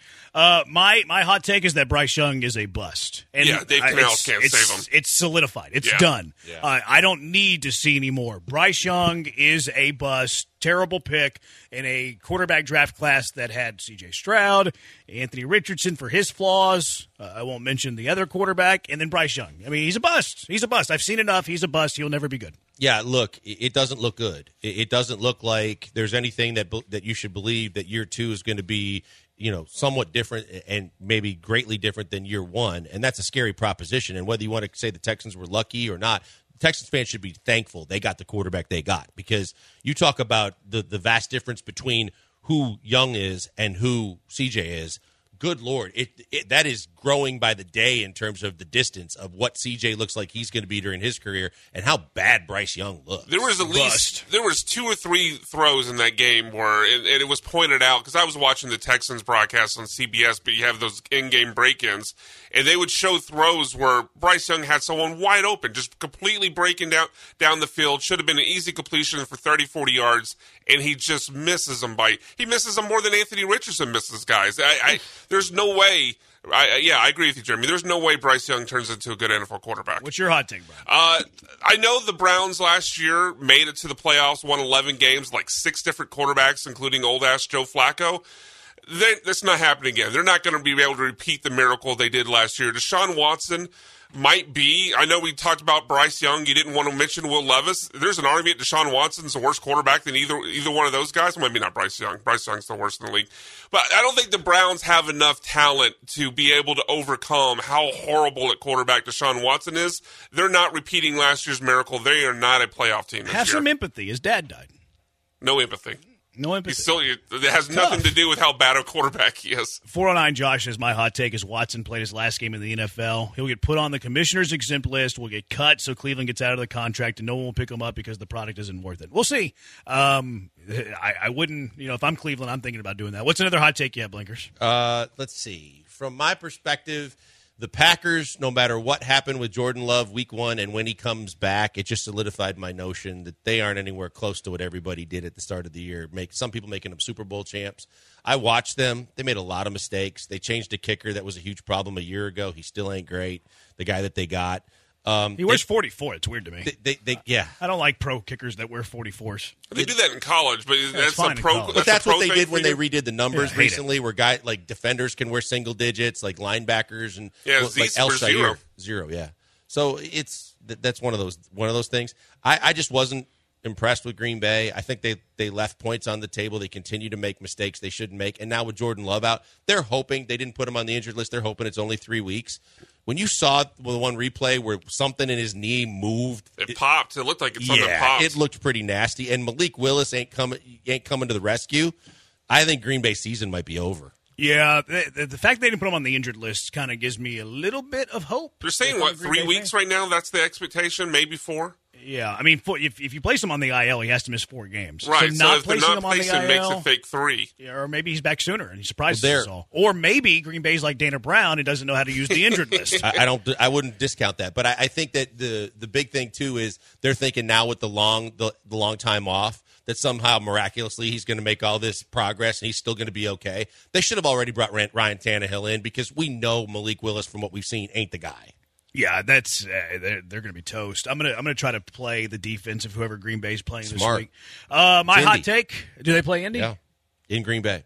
My hot take is that Bryce Young is a bust. And Dave Canales can't save him. It's solidified. It's done. Yeah. I don't need to see any more. Bryce Young is a bust. Terrible pick in a quarterback draft class that had C.J. Stroud, Anthony Richardson for his flaws. I won't mention the other quarterback, and then Bryce Young. I mean, he's a bust. He's a bust. I've seen enough. He's a bust. He'll never be good. Yeah, look, it doesn't look good. It doesn't look like there's anything that you should believe that year two is going to be, somewhat different and maybe greatly different than year one, and that's a scary proposition. And whether you want to say the Texans were lucky or not, Texans fans should be thankful they got the quarterback they got, because you talk about the vast difference between who Young is and who CJ is. Good Lord, that is growing by the day in terms of the distance of what CJ looks like he's going to be during his career and how bad Bryce Young looks. There was there was 2 or 3 throws in that game where and it was pointed out, because I was watching the Texans broadcast on CBS, but you have those in-game break-ins, and they would show throws where Bryce Young had someone wide open, just completely breaking down the field. Should have been an easy completion for 30, 40 yards, and he just misses them he misses them more than Anthony Richardson misses guys. There's no way. I agree with you, Jeremy. There's no way Bryce Young turns into a good NFL quarterback. What's your hot take, Brian? I know the Browns last year made it to the playoffs, won 11 games, like 6 different quarterbacks, including old-ass Joe Flacco. That's not happening again. They're not going to be able to repeat the miracle they did last year. Deshaun Watson might be. I know we talked about Bryce Young. You didn't want to mention Will Levis. There's an argument Deshaun Watson's the worst quarterback than either one of those guys. Well, maybe not Bryce Young. Bryce Young's the worst in the league. But I don't think the Browns have enough talent to be able to overcome how horrible at quarterback Deshaun Watson is. They're not repeating last year's miracle. They are not a playoff team this year. Have some empathy. His dad died. No empathy. No empathy. It has nothing to do with how bad a quarterback he is. 409 Josh says, my hot take is Watson played his last game in the NFL. He'll get put on the commissioner's exempt list, will get cut so Cleveland gets out of the contract, and no one will pick him up because the product isn't worth it. We'll see. I wouldn't, if I'm Cleveland, I'm thinking about doing that. What's another hot take you have, Blinkers? Let's see. From my perspective, the Packers, no matter what happened with Jordan Love week 1 and when he comes back, it just solidified my notion that they aren't anywhere close to what everybody did at the start of the year. Some people making them Super Bowl champs. I watched them. They made a lot of mistakes. They changed a kicker that was a huge problem a year ago. He still ain't great, the guy that they got. He wears 44. It's weird to me. Yeah. I don't like pro kickers that wear 44s. They do that in college, but that's a pro. But that's what they did when they redid the numbers recently, where defenders can wear single digits, like linebackers and like El Shair. Zero, yeah. So that's one of those things. I just wasn't impressed with Green Bay. I think they left points on the table. They continue to make mistakes they shouldn't make. And now with Jordan Love out, they're hoping they didn't put him on the injured list. They're hoping it's only 3 weeks. When you saw the one replay where something in his knee moved, it popped. It looked like something popped. It looked pretty nasty. And Malik Willis ain't coming to the rescue. I think Green Bay season might be over. Yeah, the fact they didn't put him on the injured list kind of gives me a little bit of hope. They're saying, 3 weeks right now? That's the expectation, maybe 4? Yeah, I mean, if you place him on the IL, he has to miss 4 games. Right, so if placing him on the IL makes it fake 3. Yeah, or maybe he's back sooner and he surprises us all. Or maybe Green Bay's like Dana Brown and doesn't know how to use the injured list. I wouldn't discount that, but I think that the big thing too is they're thinking now with the long time off that somehow miraculously he's going to make all this progress and he's still going to be okay. They should have already brought Ryan Tannehill in, because we know Malik Willis from what we've seen ain't the guy. Yeah, that's they're going to be toast. I'm gonna try to play the defense of whoever Green Bay's playing this week. My hot take: do they play Indy? Yeah, in Green Bay.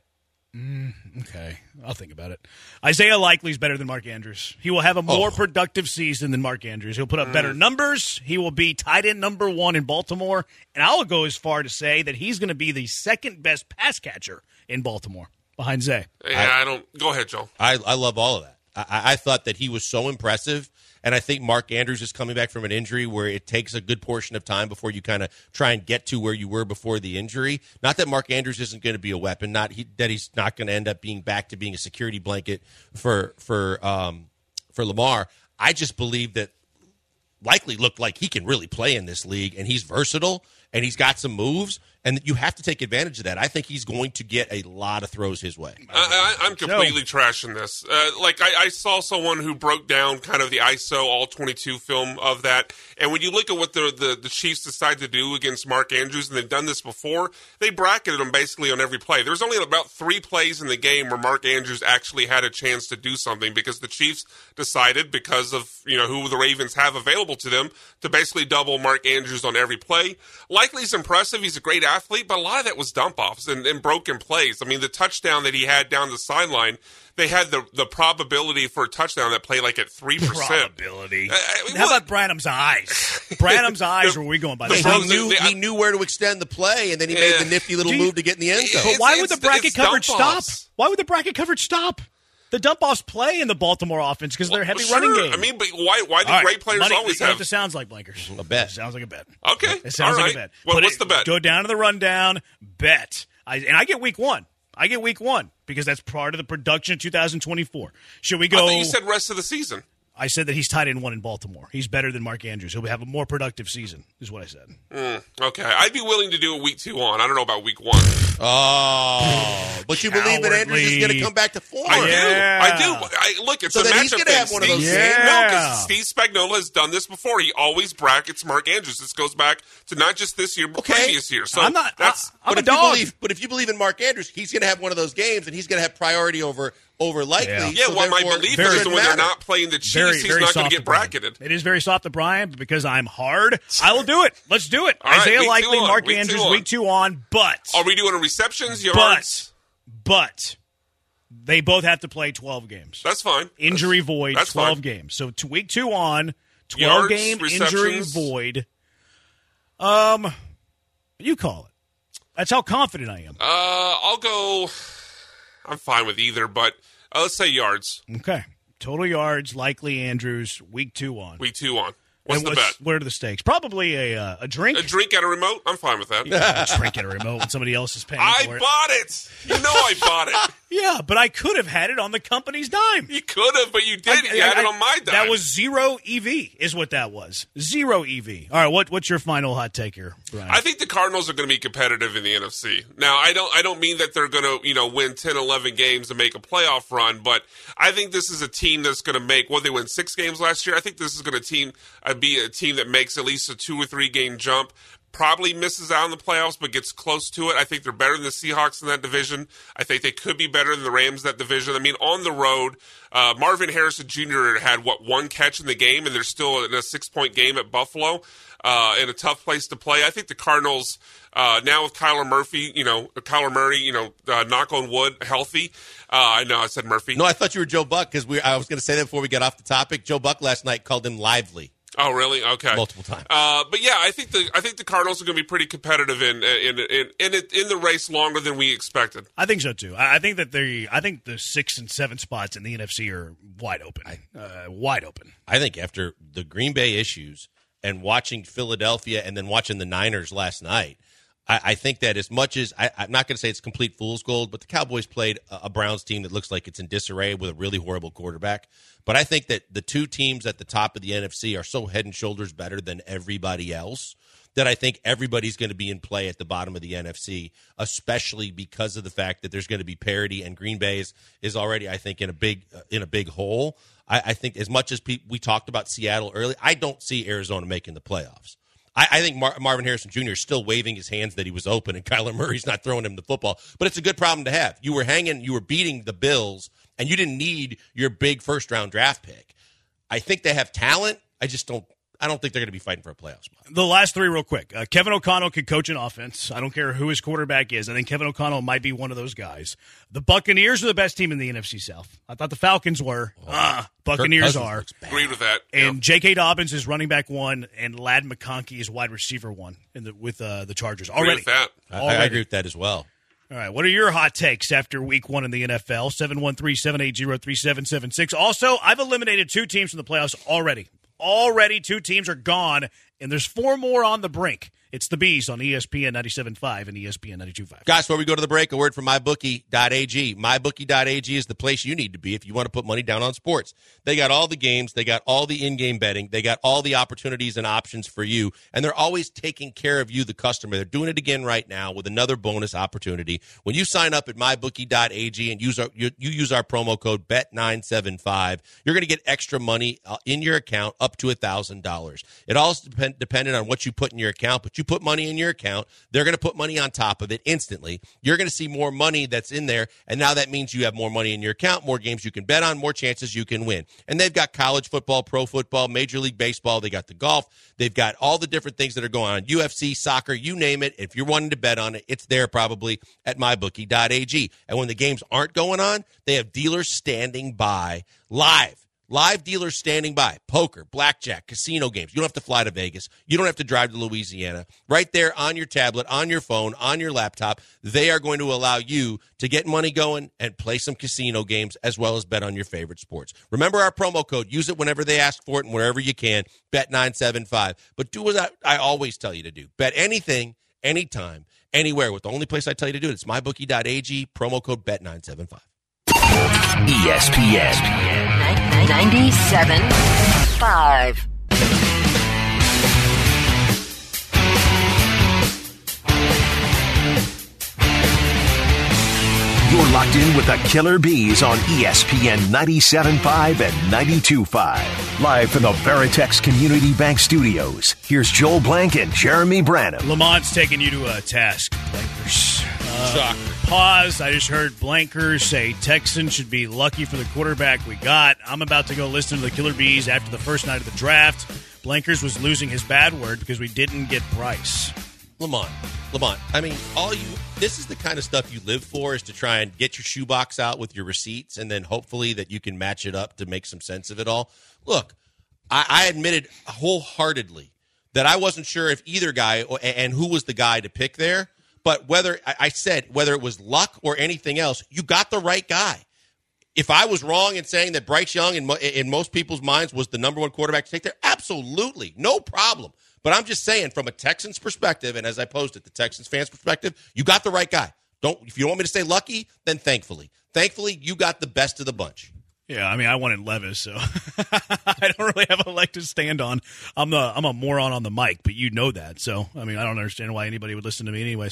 Okay, I'll think about it. Isaiah Likely's better than Mark Andrews. He will have a more productive season than Mark Andrews. He'll put up better numbers. He will be tight end number 1 in Baltimore, and I'll go as far to say that he's going to be the second best pass catcher in Baltimore behind Zay. Yeah, go ahead, Joe. I love all of that. I thought that he was so impressive, and I think Mark Andrews is coming back from an injury where it takes a good portion of time before you kind of try and get to where you were before the injury. Not that Mark Andrews isn't going to be a weapon, that he's not going to end up being back to being a security blanket for Lamar. I just believe that Likely looked like he can really play in this league, and he's versatile, and he's got some moves, and you have to take advantage of that. I think he's going to get a lot of throws his way. I'm completely trashing this. I saw someone who broke down kind of the ISO all-22 film of that, and when you look at what the Chiefs decide to do against Mark Andrews, and they've done this before, they bracketed him basically on every play. There's only about 3 plays in the game where Mark Andrews actually had a chance to do something because the Chiefs decided, because of who the Ravens have available to them, to basically double Mark Andrews on every play. Likely's impressive. He's a great athlete, but a lot of that was dump-offs and broken plays. I mean, the touchdown that he had down the sideline, they had the probability for a touchdown that play like at 3%. Probability. How about Branham's eyes? Branham's eyes, or were we going by the he knew where to extend the play, and then he made the nifty little move to get in the end zone. But why would the bracket coverage stop? Why would the bracket coverage stop? The dump-offs play in the Baltimore offense because they're heavy running game. I mean, but why do great players always have? What it sounds like, Blankers. A bet. It sounds like a bet. Okay. It sounds like a bet. What's the bet? Go down to the rundown, bet. I get week 1. I get week 1 because that's part of the production of 2024. Should we go? I thought you said rest of the season. I said that he's tied in 1 in Baltimore. He's better than Mark Andrews. He'll have a more productive season, is what I said. Okay. I'd be willing to do a week 2 on. I don't know about week 1. Oh, but you believe that Andrews is going to come back to form? I do. Look, it's so a matchup he's going to have one of those games. No, because Steve Spagnuolo has done this before. He always brackets Mark Andrews. This goes back to not just this year, but previous year. So I'm a dog. But if you believe in Mark Andrews, he's going to have one of those games, and he's going to have priority over Likely. Yeah, so my belief is when they're not playing the Chiefs, he's not going to get bracketed. It is very soft to Brian, but because I'm hard, I will do it. Let's do it. All right, Isaiah week Likely, 2 on. Mark Week Andrews, 2 on. week 2 on, but... Are we doing receptions, yards? But they both have to play 12 games. That's fine. Injury void, that's 12 fine. games. So to week 2 on, 12 yards, game injury void. You call it. That's how confident I am. I'll go... I'm fine with either, but let's say yards. Okay. Total yards, Likely Andrews, week 2 on. Week 2 on. What's the bet? What are the stakes? Probably a drink. A drink at a remote? I'm fine with that. A drink at a remote when somebody else is paying for it. I bought it. You know I bought it. Yeah, but I could have had it on the company's dime. You could have, but you didn't. You had it on my dime. That was 0 EV is what that was. 0 EV. All right, what's your final hot take here, Brian? I think the Cardinals are going to be competitive in the NFC. Now, I don't mean that they're going to, win 10, 11 games and make a playoff run, but I think this is a team that's going to make, they win 6 games last year. I think this is going to be a team that makes at least a 2 or 3 game jump. Probably misses out in the playoffs, but gets close to it. I think they're better than the Seahawks in that division. I think they could be better than the Rams in that division. I mean, on the road, Marvin Harrison Jr. had, 1 catch in the game, and they're still in a 6-point game at Buffalo, in a tough place to play. I think the Cardinals, now with Kyler Murray, knock on wood, healthy. I know I said Murphy. No, I thought you were Joe Buck, because I was going to say that before we got off the topic. Joe Buck last night called him lively. Oh, really? Okay. Multiple times. But yeah, I think the Cardinals are going to be pretty competitive in the race longer than we expected. I think so too. I think that the 6 and 7 spots in the NFC are wide open. Wide open. I think after the Green Bay issues and watching Philadelphia and then watching the Niners last night, I think that as much as I'm not going to say it's complete fool's gold, but the Cowboys played a Browns team that looks like it's in disarray with a really horrible quarterback. But I think that the 2 teams at the top of the NFC are so head and shoulders better than everybody else that I think everybody's going to be in play at the bottom of the NFC, especially because of the fact that there's going to be parity, and Green Bay is already, I think, in a big hole. I think as much as we talked about Seattle early, I don't see Arizona making the playoffs. I think Marvin Harrison Jr. is still waving his hands that he was open, and Kyler Murray's not throwing him the football. But it's a good problem to have. You were beating the Bills, and you didn't need your big first-round draft pick. I think they have talent. I don't think they're going to be fighting for a playoff spot. The last 3 real quick. Kevin O'Connell could coach an offense. I don't care who his quarterback is. I think Kevin O'Connell might be one of those guys. The Buccaneers are the best team in the NFC South. I thought the Falcons were. Buccaneers are. Agreed with that. And J.K. Dobbins is running back 1, and Ladd McConkey is wide receiver 1 with the Chargers. Already. Agree with that. I agree with that as well. All right, what are your hot takes after week 1 in the NFL? 713-780-3776. Also, I've eliminated 2 teams from the playoffs already. Already 2 teams are gone, and there's 4 more on the brink. It's the Bees on ESPN 97.5 and ESPN 92.5. Guys, before we go to the break, a word from MyBookie.ag. MyBookie.ag is the place you need to be if you want to put money down on sports. They got all the games. They got all the in-game betting. They got all the opportunities and options for you, and they're always taking care of you, the customer. They're doing it again right now with another bonus opportunity. When you sign up at MyBookie.ag and use our promo code BET975, you're going to get extra money in your account up to $1,000. It all dependent on what you put in your account, but you put money in your account, they're going to put money on top of it instantly. You're going to see more money that's in there, and now that means you have more money in your account, more games you can bet on, more chances you can win. And they've got college football, pro football, Major League Baseball, they got the golf, they've got all the different things that are going on, UFC, soccer, you name it. If you're wanting to bet on it, it's there probably at MyBookie.ag. And when the games aren't going on, they have dealers standing by Live dealers standing by. Poker, blackjack, casino games. You don't have to fly to Vegas. You don't have to drive to Louisiana. Right there on your tablet, on your phone, on your laptop, they are going to allow you to get money going and play some casino games as well as bet on your favorite sports. Remember our promo code. Use it whenever they ask for it and wherever you can. Bet975. But do what I always tell you to do. Bet anything, anytime, anywhere. With the only place I tell you to do it, it's MyBookie.ag, promo code Bet975. ESPN 97.5. You're locked in with the Killer Bees on ESPN 97.5 and 92.5. Live from the Veritex Community Bank Studios, here's Joel Blank and Jeremy Branham. Lamont's taking you to a task, Blankers. Pause. I just heard Blankers say Texans should be lucky for the quarterback we got. I'm about to go listen to the Killer Bees after the first night of the draft. Blankers was losing his bad word because we didn't get Bryce. Lamont, I mean, this is the kind of stuff you live for, is to try and get your shoebox out with your receipts and then hopefully that you can match it up to make some sense of it all. Look, I admitted wholeheartedly that I wasn't sure if either guy and who was the guy to pick there, but whether it was luck or anything else, you got the right guy. If I was wrong in saying that Bryce Young in most people's minds was the number one quarterback to take there, absolutely, no problem. But I'm just saying, from a Texans perspective, and as I posed it, the Texans fans' perspective, you got the right guy. If you don't want me to say lucky, then thankfully. Thankfully, you got the best of the bunch. Yeah, I mean, I wanted Levis, so I don't really have a leg to stand on. I'm a moron on the mic, but you know that. So, I mean, I don't understand why anybody would listen to me anyways.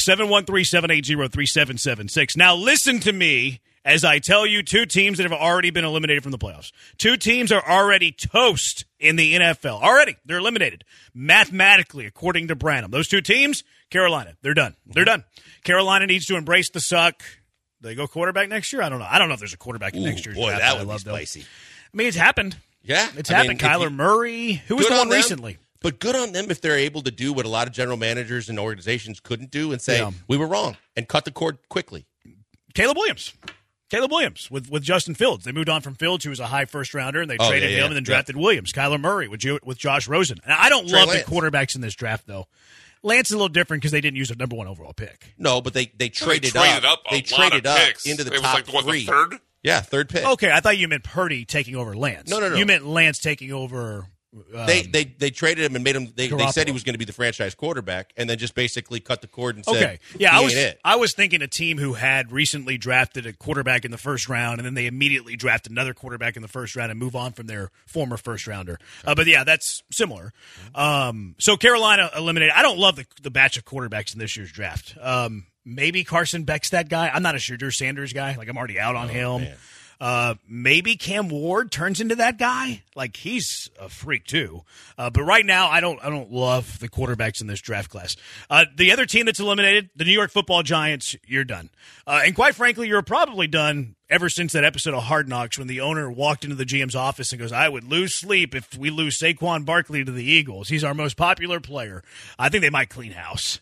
713-780-3776. Now, listen to me as I tell you 2 teams that have already been eliminated from the playoffs. 2 teams are already toast in the NFL. Already. They're eliminated. Mathematically, according to Branham. Those 2 teams, Carolina. They're done. They're done. Carolina needs to embrace the suck. Do they go quarterback next year? I don't know. I don't know if there's a quarterback in next year's draft. That would be spicy. I mean, it's happened. Yeah. It's happened. Kyler Murray. Who was the one recently? But good on them if they're able to do what a lot of general managers and organizations couldn't do and say, we were wrong, and cut the cord quickly. Caleb Williams with Justin Fields. They moved on from Fields, who was a high first-rounder, and they traded him and then drafted Williams. Kyler Murray with Josh Rosen. And I don't love the quarterbacks in this draft, though. Lance is a little different because they didn't use a number 1 overall pick. No, but they traded up. They traded up into the top 3. The third? Yeah, third pick. Okay, I thought you meant Purdy taking over Lance. No. You meant Lance taking over. They traded him and made him. They said he was going to be the franchise quarterback, and then just basically cut the cord and said, "Okay, yeah." I was thinking a team who had recently drafted a quarterback in the first round, and then they immediately draft another quarterback in the first round and move on from their former first rounder. But yeah, that's similar. So Carolina eliminated. I don't love the batch of quarterbacks in this year's draft. Maybe Carson Beck's that guy. I'm not a Shadur Sanders guy. Like, I'm already out on him. Man. Maybe Cam Ward turns into that guy. Like, he's a freak too. But right now, I don't love the quarterbacks in this draft class. The other team that's eliminated, the New York Football Giants, you're done. And quite frankly, you're probably done ever since that episode of Hard Knocks when the owner walked into the GM's office and goes, "I would lose sleep if we lose Saquon Barkley to the Eagles. He's our most popular player." I think they might clean house.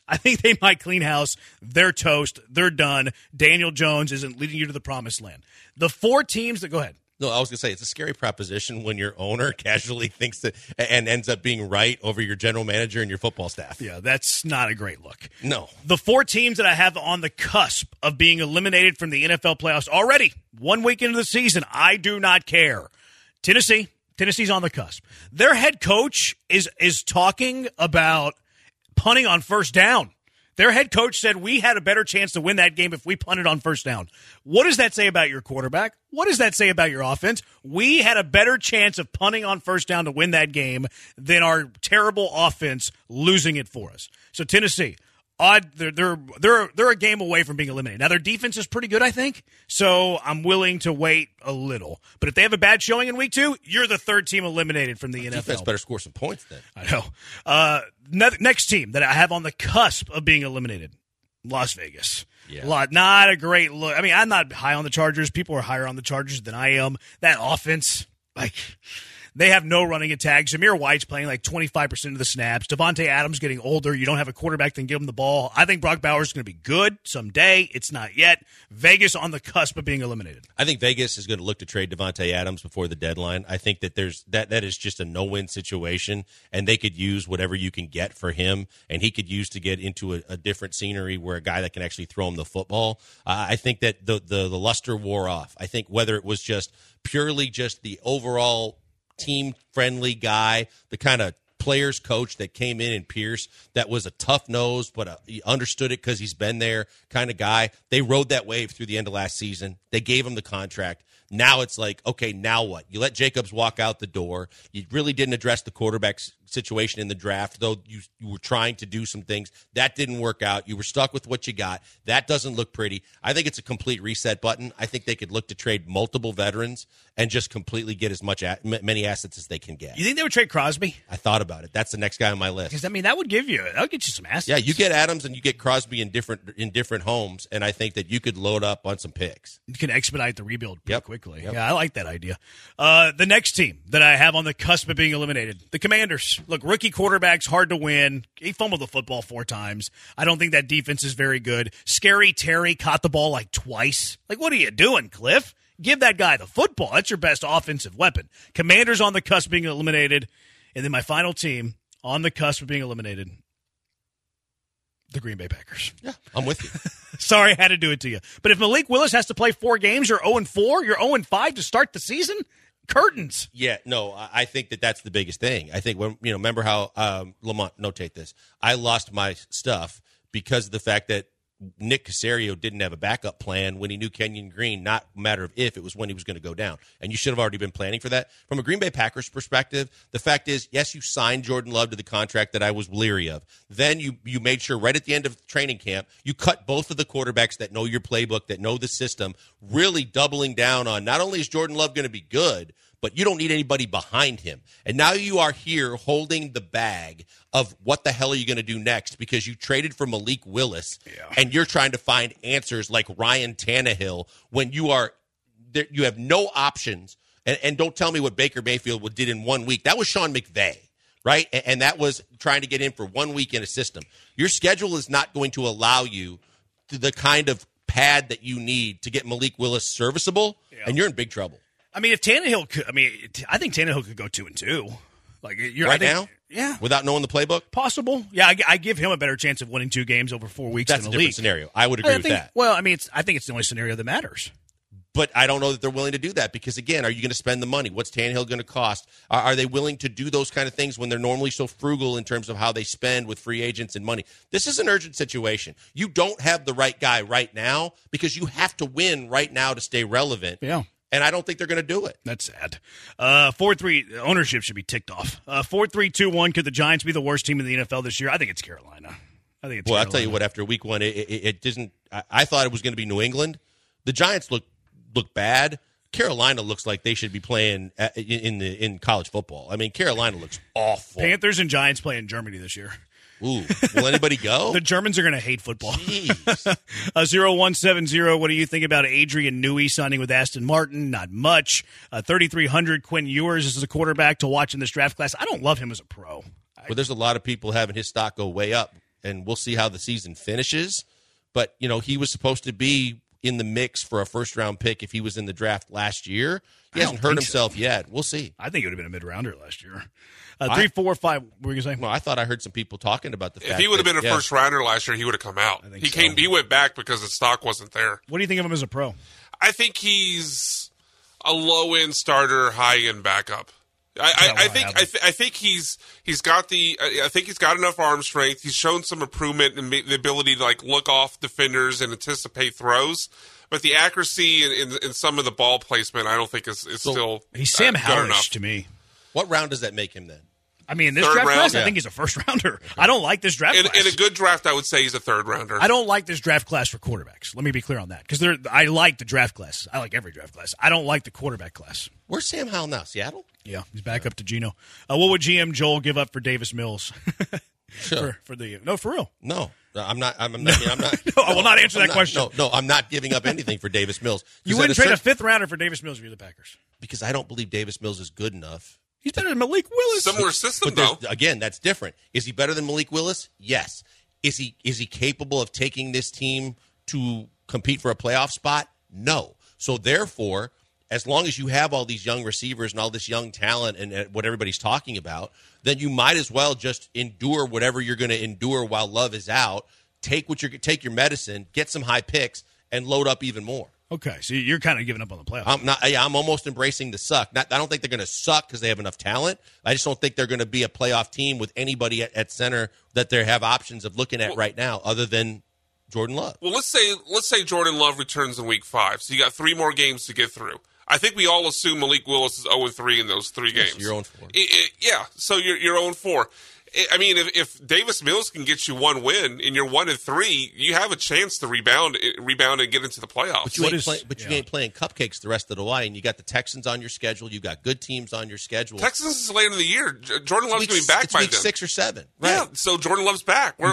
They're toast. They're done. Daniel Jones isn't leading you to the promised land. The 4 teams that – go ahead. No, I was going to say it's a scary proposition when your owner casually thinks that and ends up being right over your general manager and your football staff. Yeah, that's not a great look. No. The 4 teams that I have on the cusp of being eliminated from the NFL playoffs already, 1 week into the season, I do not care. Tennessee's on the cusp. Their head coach is talking about punting on first down. Their head coach said we had a better chance to win that game if we punted on first down. What does that say about your quarterback? What does that say about your offense? We had a better chance of punting on first down to win that game than our terrible offense losing it for us. So Tennessee, they're a game away from being eliminated. Now their defense is pretty good, I think. So I'm willing to wait a little. But if they have a bad showing in week 2, you're the 3rd team eliminated from the NFL. Defense better score some points then. I know. Next team that I have on the cusp of being eliminated, Las Vegas. Yeah. Not a great look. I mean, I'm not high on the Chargers. People are higher on the Chargers than I am. That offense, they have no running attack. Zamir White's playing 25% of the snaps. Devontae Adams getting older. You don't have a quarterback that can give him the ball. I think Brock Bowers is going to be good someday. It's not yet. Vegas on the cusp of being eliminated. I think Vegas is going to look to trade Devontae Adams before the deadline. I think that that is just a no-win situation, and they could use whatever you can get for him, and he could use to get into a different scenery where a guy that can actually throw him the football. I think that the luster wore off. I think whether it was just purely just the overall team-friendly guy, the kind of players coach that came in Pierce that was a tough nose, but he understood it because he's been there kind of guy. They rode that wave through the end of last season. They gave him the contract. Now it's like, okay, now what? You let Jacobs walk out the door. You really didn't address the quarterback situation in the draft, though you were trying to do some things. That didn't work out. You were stuck with what you got. That doesn't look pretty. I think it's a complete reset button. I think they could look to trade multiple veterans and just completely get as many assets as they can get. You think they would trade Crosby? I thought about it. That's the next guy on my list. Because, that would get you some assets. Yeah, you get Adams and you get Crosby in different homes, and I think that you could load up on some picks. You can expedite the rebuild pretty quickly. Yep. Yeah, I like that idea. The next team that I have on the cusp of being eliminated, the Commanders. Look, rookie quarterback's hard to win. He fumbled the football 4 times. I don't think that defense is very good. Scary Terry caught the ball twice. What are you doing, Cliff? Give that guy the football. That's your best offensive weapon. Commanders on the cusp of being eliminated. And then my final team on the cusp of being eliminated, the Green Bay Packers. Yeah, I'm with you. Sorry I had to do it to you. But if Malik Willis has to play 4 games, you're 0-4, you're 0-5 to start the season? Curtains. Yeah, no, I think that's the biggest thing. I think remember how Lamont, notate this. I lost my stuff because of the fact that Nick Caserio didn't have a backup plan when he knew Kenyon Green, not a matter of if, it was when he was going to go down. And you should have already been planning for that. From a Green Bay Packers perspective, the fact is, yes, you signed Jordan Love to the contract that I was leery of. Then you made sure right at the end of training camp, you cut both of the quarterbacks that know your playbook, that know the system, really doubling down on not only is Jordan Love going to be good, but you don't need anybody behind him. And now you are here holding the bag of what the hell are you going to do next because you traded for Malik Willis and you're trying to find answers like Ryan Tannehill when you have no options. And don't tell me what Baker Mayfield did in 1 week. That was Sean McVay, right? And that was trying to get in for 1 week in a system. Your schedule is not going to allow you to the kind of pad that you need to get Malik Willis serviceable, and you're in big trouble. I mean, if Tannehill could, I think Tannehill could go 2-2. Now? Yeah. Without knowing the playbook? Possible. Yeah, I give him a better chance of winning 2 games over 4 weeks That's than a the different league. scenario. I would agree with that. Well, I think it's the only scenario that matters. But I don't know that they're willing to do that because, again, are you going to spend the money? What's Tannehill going to cost? Are they willing to do those kind of things when they're normally so frugal in terms of how they spend with free agents and money? This is an urgent situation. You don't have the right guy right now because you have to win right now to stay relevant. Yeah. And I don't think they're going to do it. That's sad. 4-3 ownership should be ticked off. 4-3-2-1. Could the Giants be the worst team in the NFL this year? I think it's Carolina. I'll tell you what. After week 1, it didn't. I thought it was going to be New England. The Giants look bad. Carolina looks like they should be playing in college football. I mean, Carolina looks awful. Panthers and Giants play in Germany this year. Ooh, will anybody go? The Germans are going to hate football. Jeez. 0170, what do you think about Adrian Newey signing with Aston Martin? Not much. 3,300, Quinn Ewers is the quarterback to watch in this draft class. I don't love him as a pro. Well, there's a lot of people having his stock go way up, and we'll see how the season finishes. But, he was supposed to be in the mix for a first-round pick if he was in the draft last year. He hasn't hurt himself yet. We'll see. I think it would have been a mid-rounder last year. 3, 4, 5. What were you going to say? Well, I thought I heard some people talking about the fact if he would have been a first-rounder last year, he would have come out. He went back because the stock wasn't there. What do you think of him as a pro? I think he's a low-end starter, high-end backup. I think he's got enough arm strength. He's shown some improvement in the ability to like look off defenders and anticipate throws. But the accuracy in some of the ball placement, I don't think is still he's Sam Howard to me. What round does that make him then? I mean, this draft class, I think he's a first-rounder. Okay. I don't like this draft class. In a good draft, I would say he's a third-rounder. I don't like this draft class for quarterbacks. Let me be clear on that. Because I like the draft class. I like every draft class. I don't like the quarterback class. Where's Sam Howell now? Seattle? Yeah, he's back up to Geno. What would GM Joel give up for Davis Mills? Sure. For real. No, I'm not. I'm not. No, I will not answer that question. No, I'm not giving up anything for Davis Mills. You wouldn't trade a fifth-rounder for Davis Mills if you're the Packers. Because I don't believe Davis Mills is good enough. He's better than Malik Willis. Similar system, though. Again, that's different. Is he better than Malik Willis? Yes. Is he capable of taking this team to compete for a playoff spot? No. So therefore, as long as you have all these young receivers and all this young talent and what everybody's talking about, then you might as well just endure whatever you're going to endure while Love is out. Take your medicine, get some high picks, and load up even more. Okay, so you're kind of giving up on the playoffs. I'm almost embracing the suck. I don't think they're going to suck because they have enough talent. I just don't think they're going to be a playoff team with anybody at center that they have options of looking at right now other than Jordan Love. Well, let's say Jordan Love returns in Week 5, so you got 3 more games to get through. I think we all assume Malik Willis is 0-3 in those 3 games. So you're 0-4. Yeah, so you're 0-4. I mean, if Davis Mills can get you 1 win and you're 1-3, you have a chance to rebound and get into the playoffs. But you ain't playing cupcakes the rest of the way, and you got the Texans on your schedule. You got good teams on your schedule. Texans is later in the year. Jordan Love's going to be back by then. It's week 6 or 7. Right? Yeah, so Jordan Love's back. You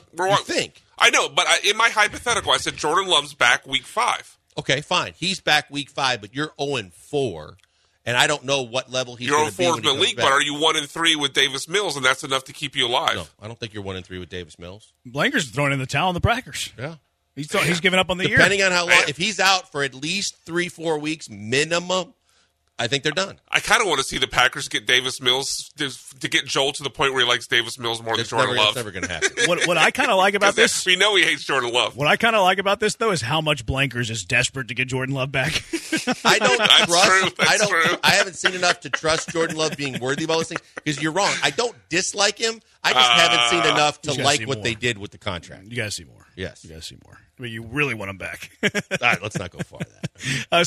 think. I know, but in my hypothetical, I said Jordan Love's back Week 5. Okay, fine. He's back Week 5, but you're 0-4. And I don't know what level he's going to be. You're 0-4 with Malik, but are you 1-3 with Davis Mills, and that's enough to keep you alive? No, I don't think you're 1-3 with Davis Mills. Blanker's throwing in the towel on the Packers. Yeah. He's giving up on the year. Depending on how long. If he's out for at least 3-4 weeks minimum, I think they're done. I kind of want to see the Packers get Davis Mills to get Joel to the point where he likes Davis Mills more than Jordan Love. It's never going to happen. What I kind of like about this, we know he hates Jordan Love. What I kind of like about this, though, is how much Blankers is desperate to get Jordan Love back. I don't trust. That's true. I haven't seen enough to trust Jordan Love being worthy of all those things. Because you're wrong. I don't dislike him. I just haven't seen enough to like what they did with the contract. You got to see more. Yes. You got to see more. I mean, you really want him back. All right, let's not go far with that.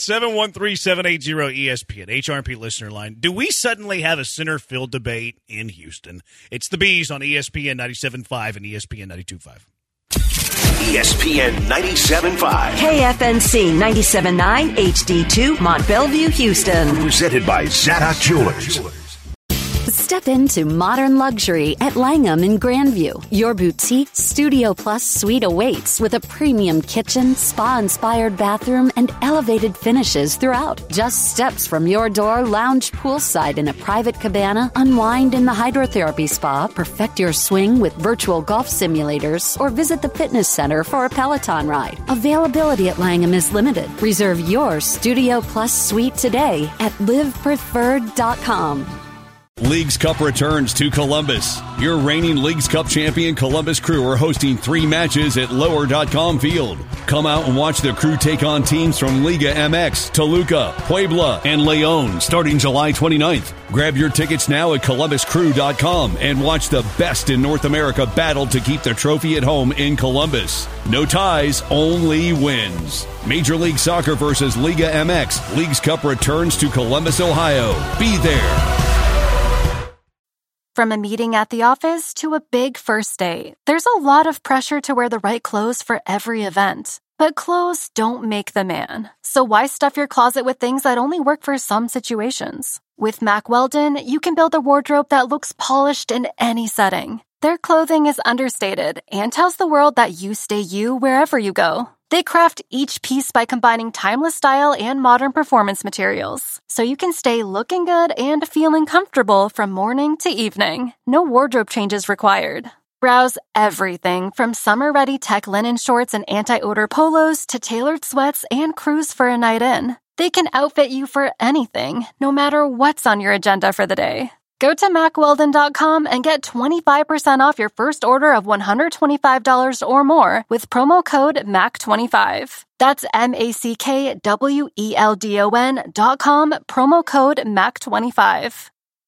713-780-ESPN, HRP listener line. Do we suddenly have a center field debate in Houston? It's the Bees on ESPN 97.5 and ESPN 92.5. ESPN 97.5. KFNC 97.9 HD2 Mont Bellevue, Houston. Presented by Zadok Jewelers. Step into modern luxury at Langham in Grandview. Your boutique Studio Plus suite awaits with a premium kitchen, spa-inspired bathroom, and elevated finishes throughout. Just steps from your door, lounge poolside in a private cabana, unwind in the hydrotherapy spa, perfect your swing with virtual golf simulators, or visit the fitness center for a Peloton ride. Availability at Langham is limited. Reserve your Studio Plus suite today at livepreferred.com. Leagues Cup returns to Columbus. Your reigning Leagues Cup champion Columbus Crew are hosting 3 matches at Lower.com Field. Come out and watch the Crew take on teams from Liga MX, Toluca, Puebla, and Leon starting July 29th. Grab your tickets now at ColumbusCrew.com and watch the best in North America battle to keep the trophy at home in Columbus. No ties, only wins. Major League Soccer versus Liga MX. Leagues Cup returns to Columbus, Ohio. Be there. From a meeting at the office to a big first date, there's a lot of pressure to wear the right clothes for every event. But clothes don't make the man. So why stuff your closet with things that only work for some situations? With Mack Weldon, you can build a wardrobe that looks polished in any setting. Their clothing is understated and tells the world that you stay you wherever you go. They craft each piece by combining timeless style and modern performance materials, so you can stay looking good and feeling comfortable from morning to evening. No wardrobe changes required. Browse everything from summer-ready tech linen shorts and anti-odor polos to tailored sweats and crews for a night in. They can outfit you for anything, no matter what's on your agenda for the day. Go to MacWeldon.com and get 25% off your first order of $125 or more with promo code MAC25. That's MACKWELDON.com, promo code MAC25.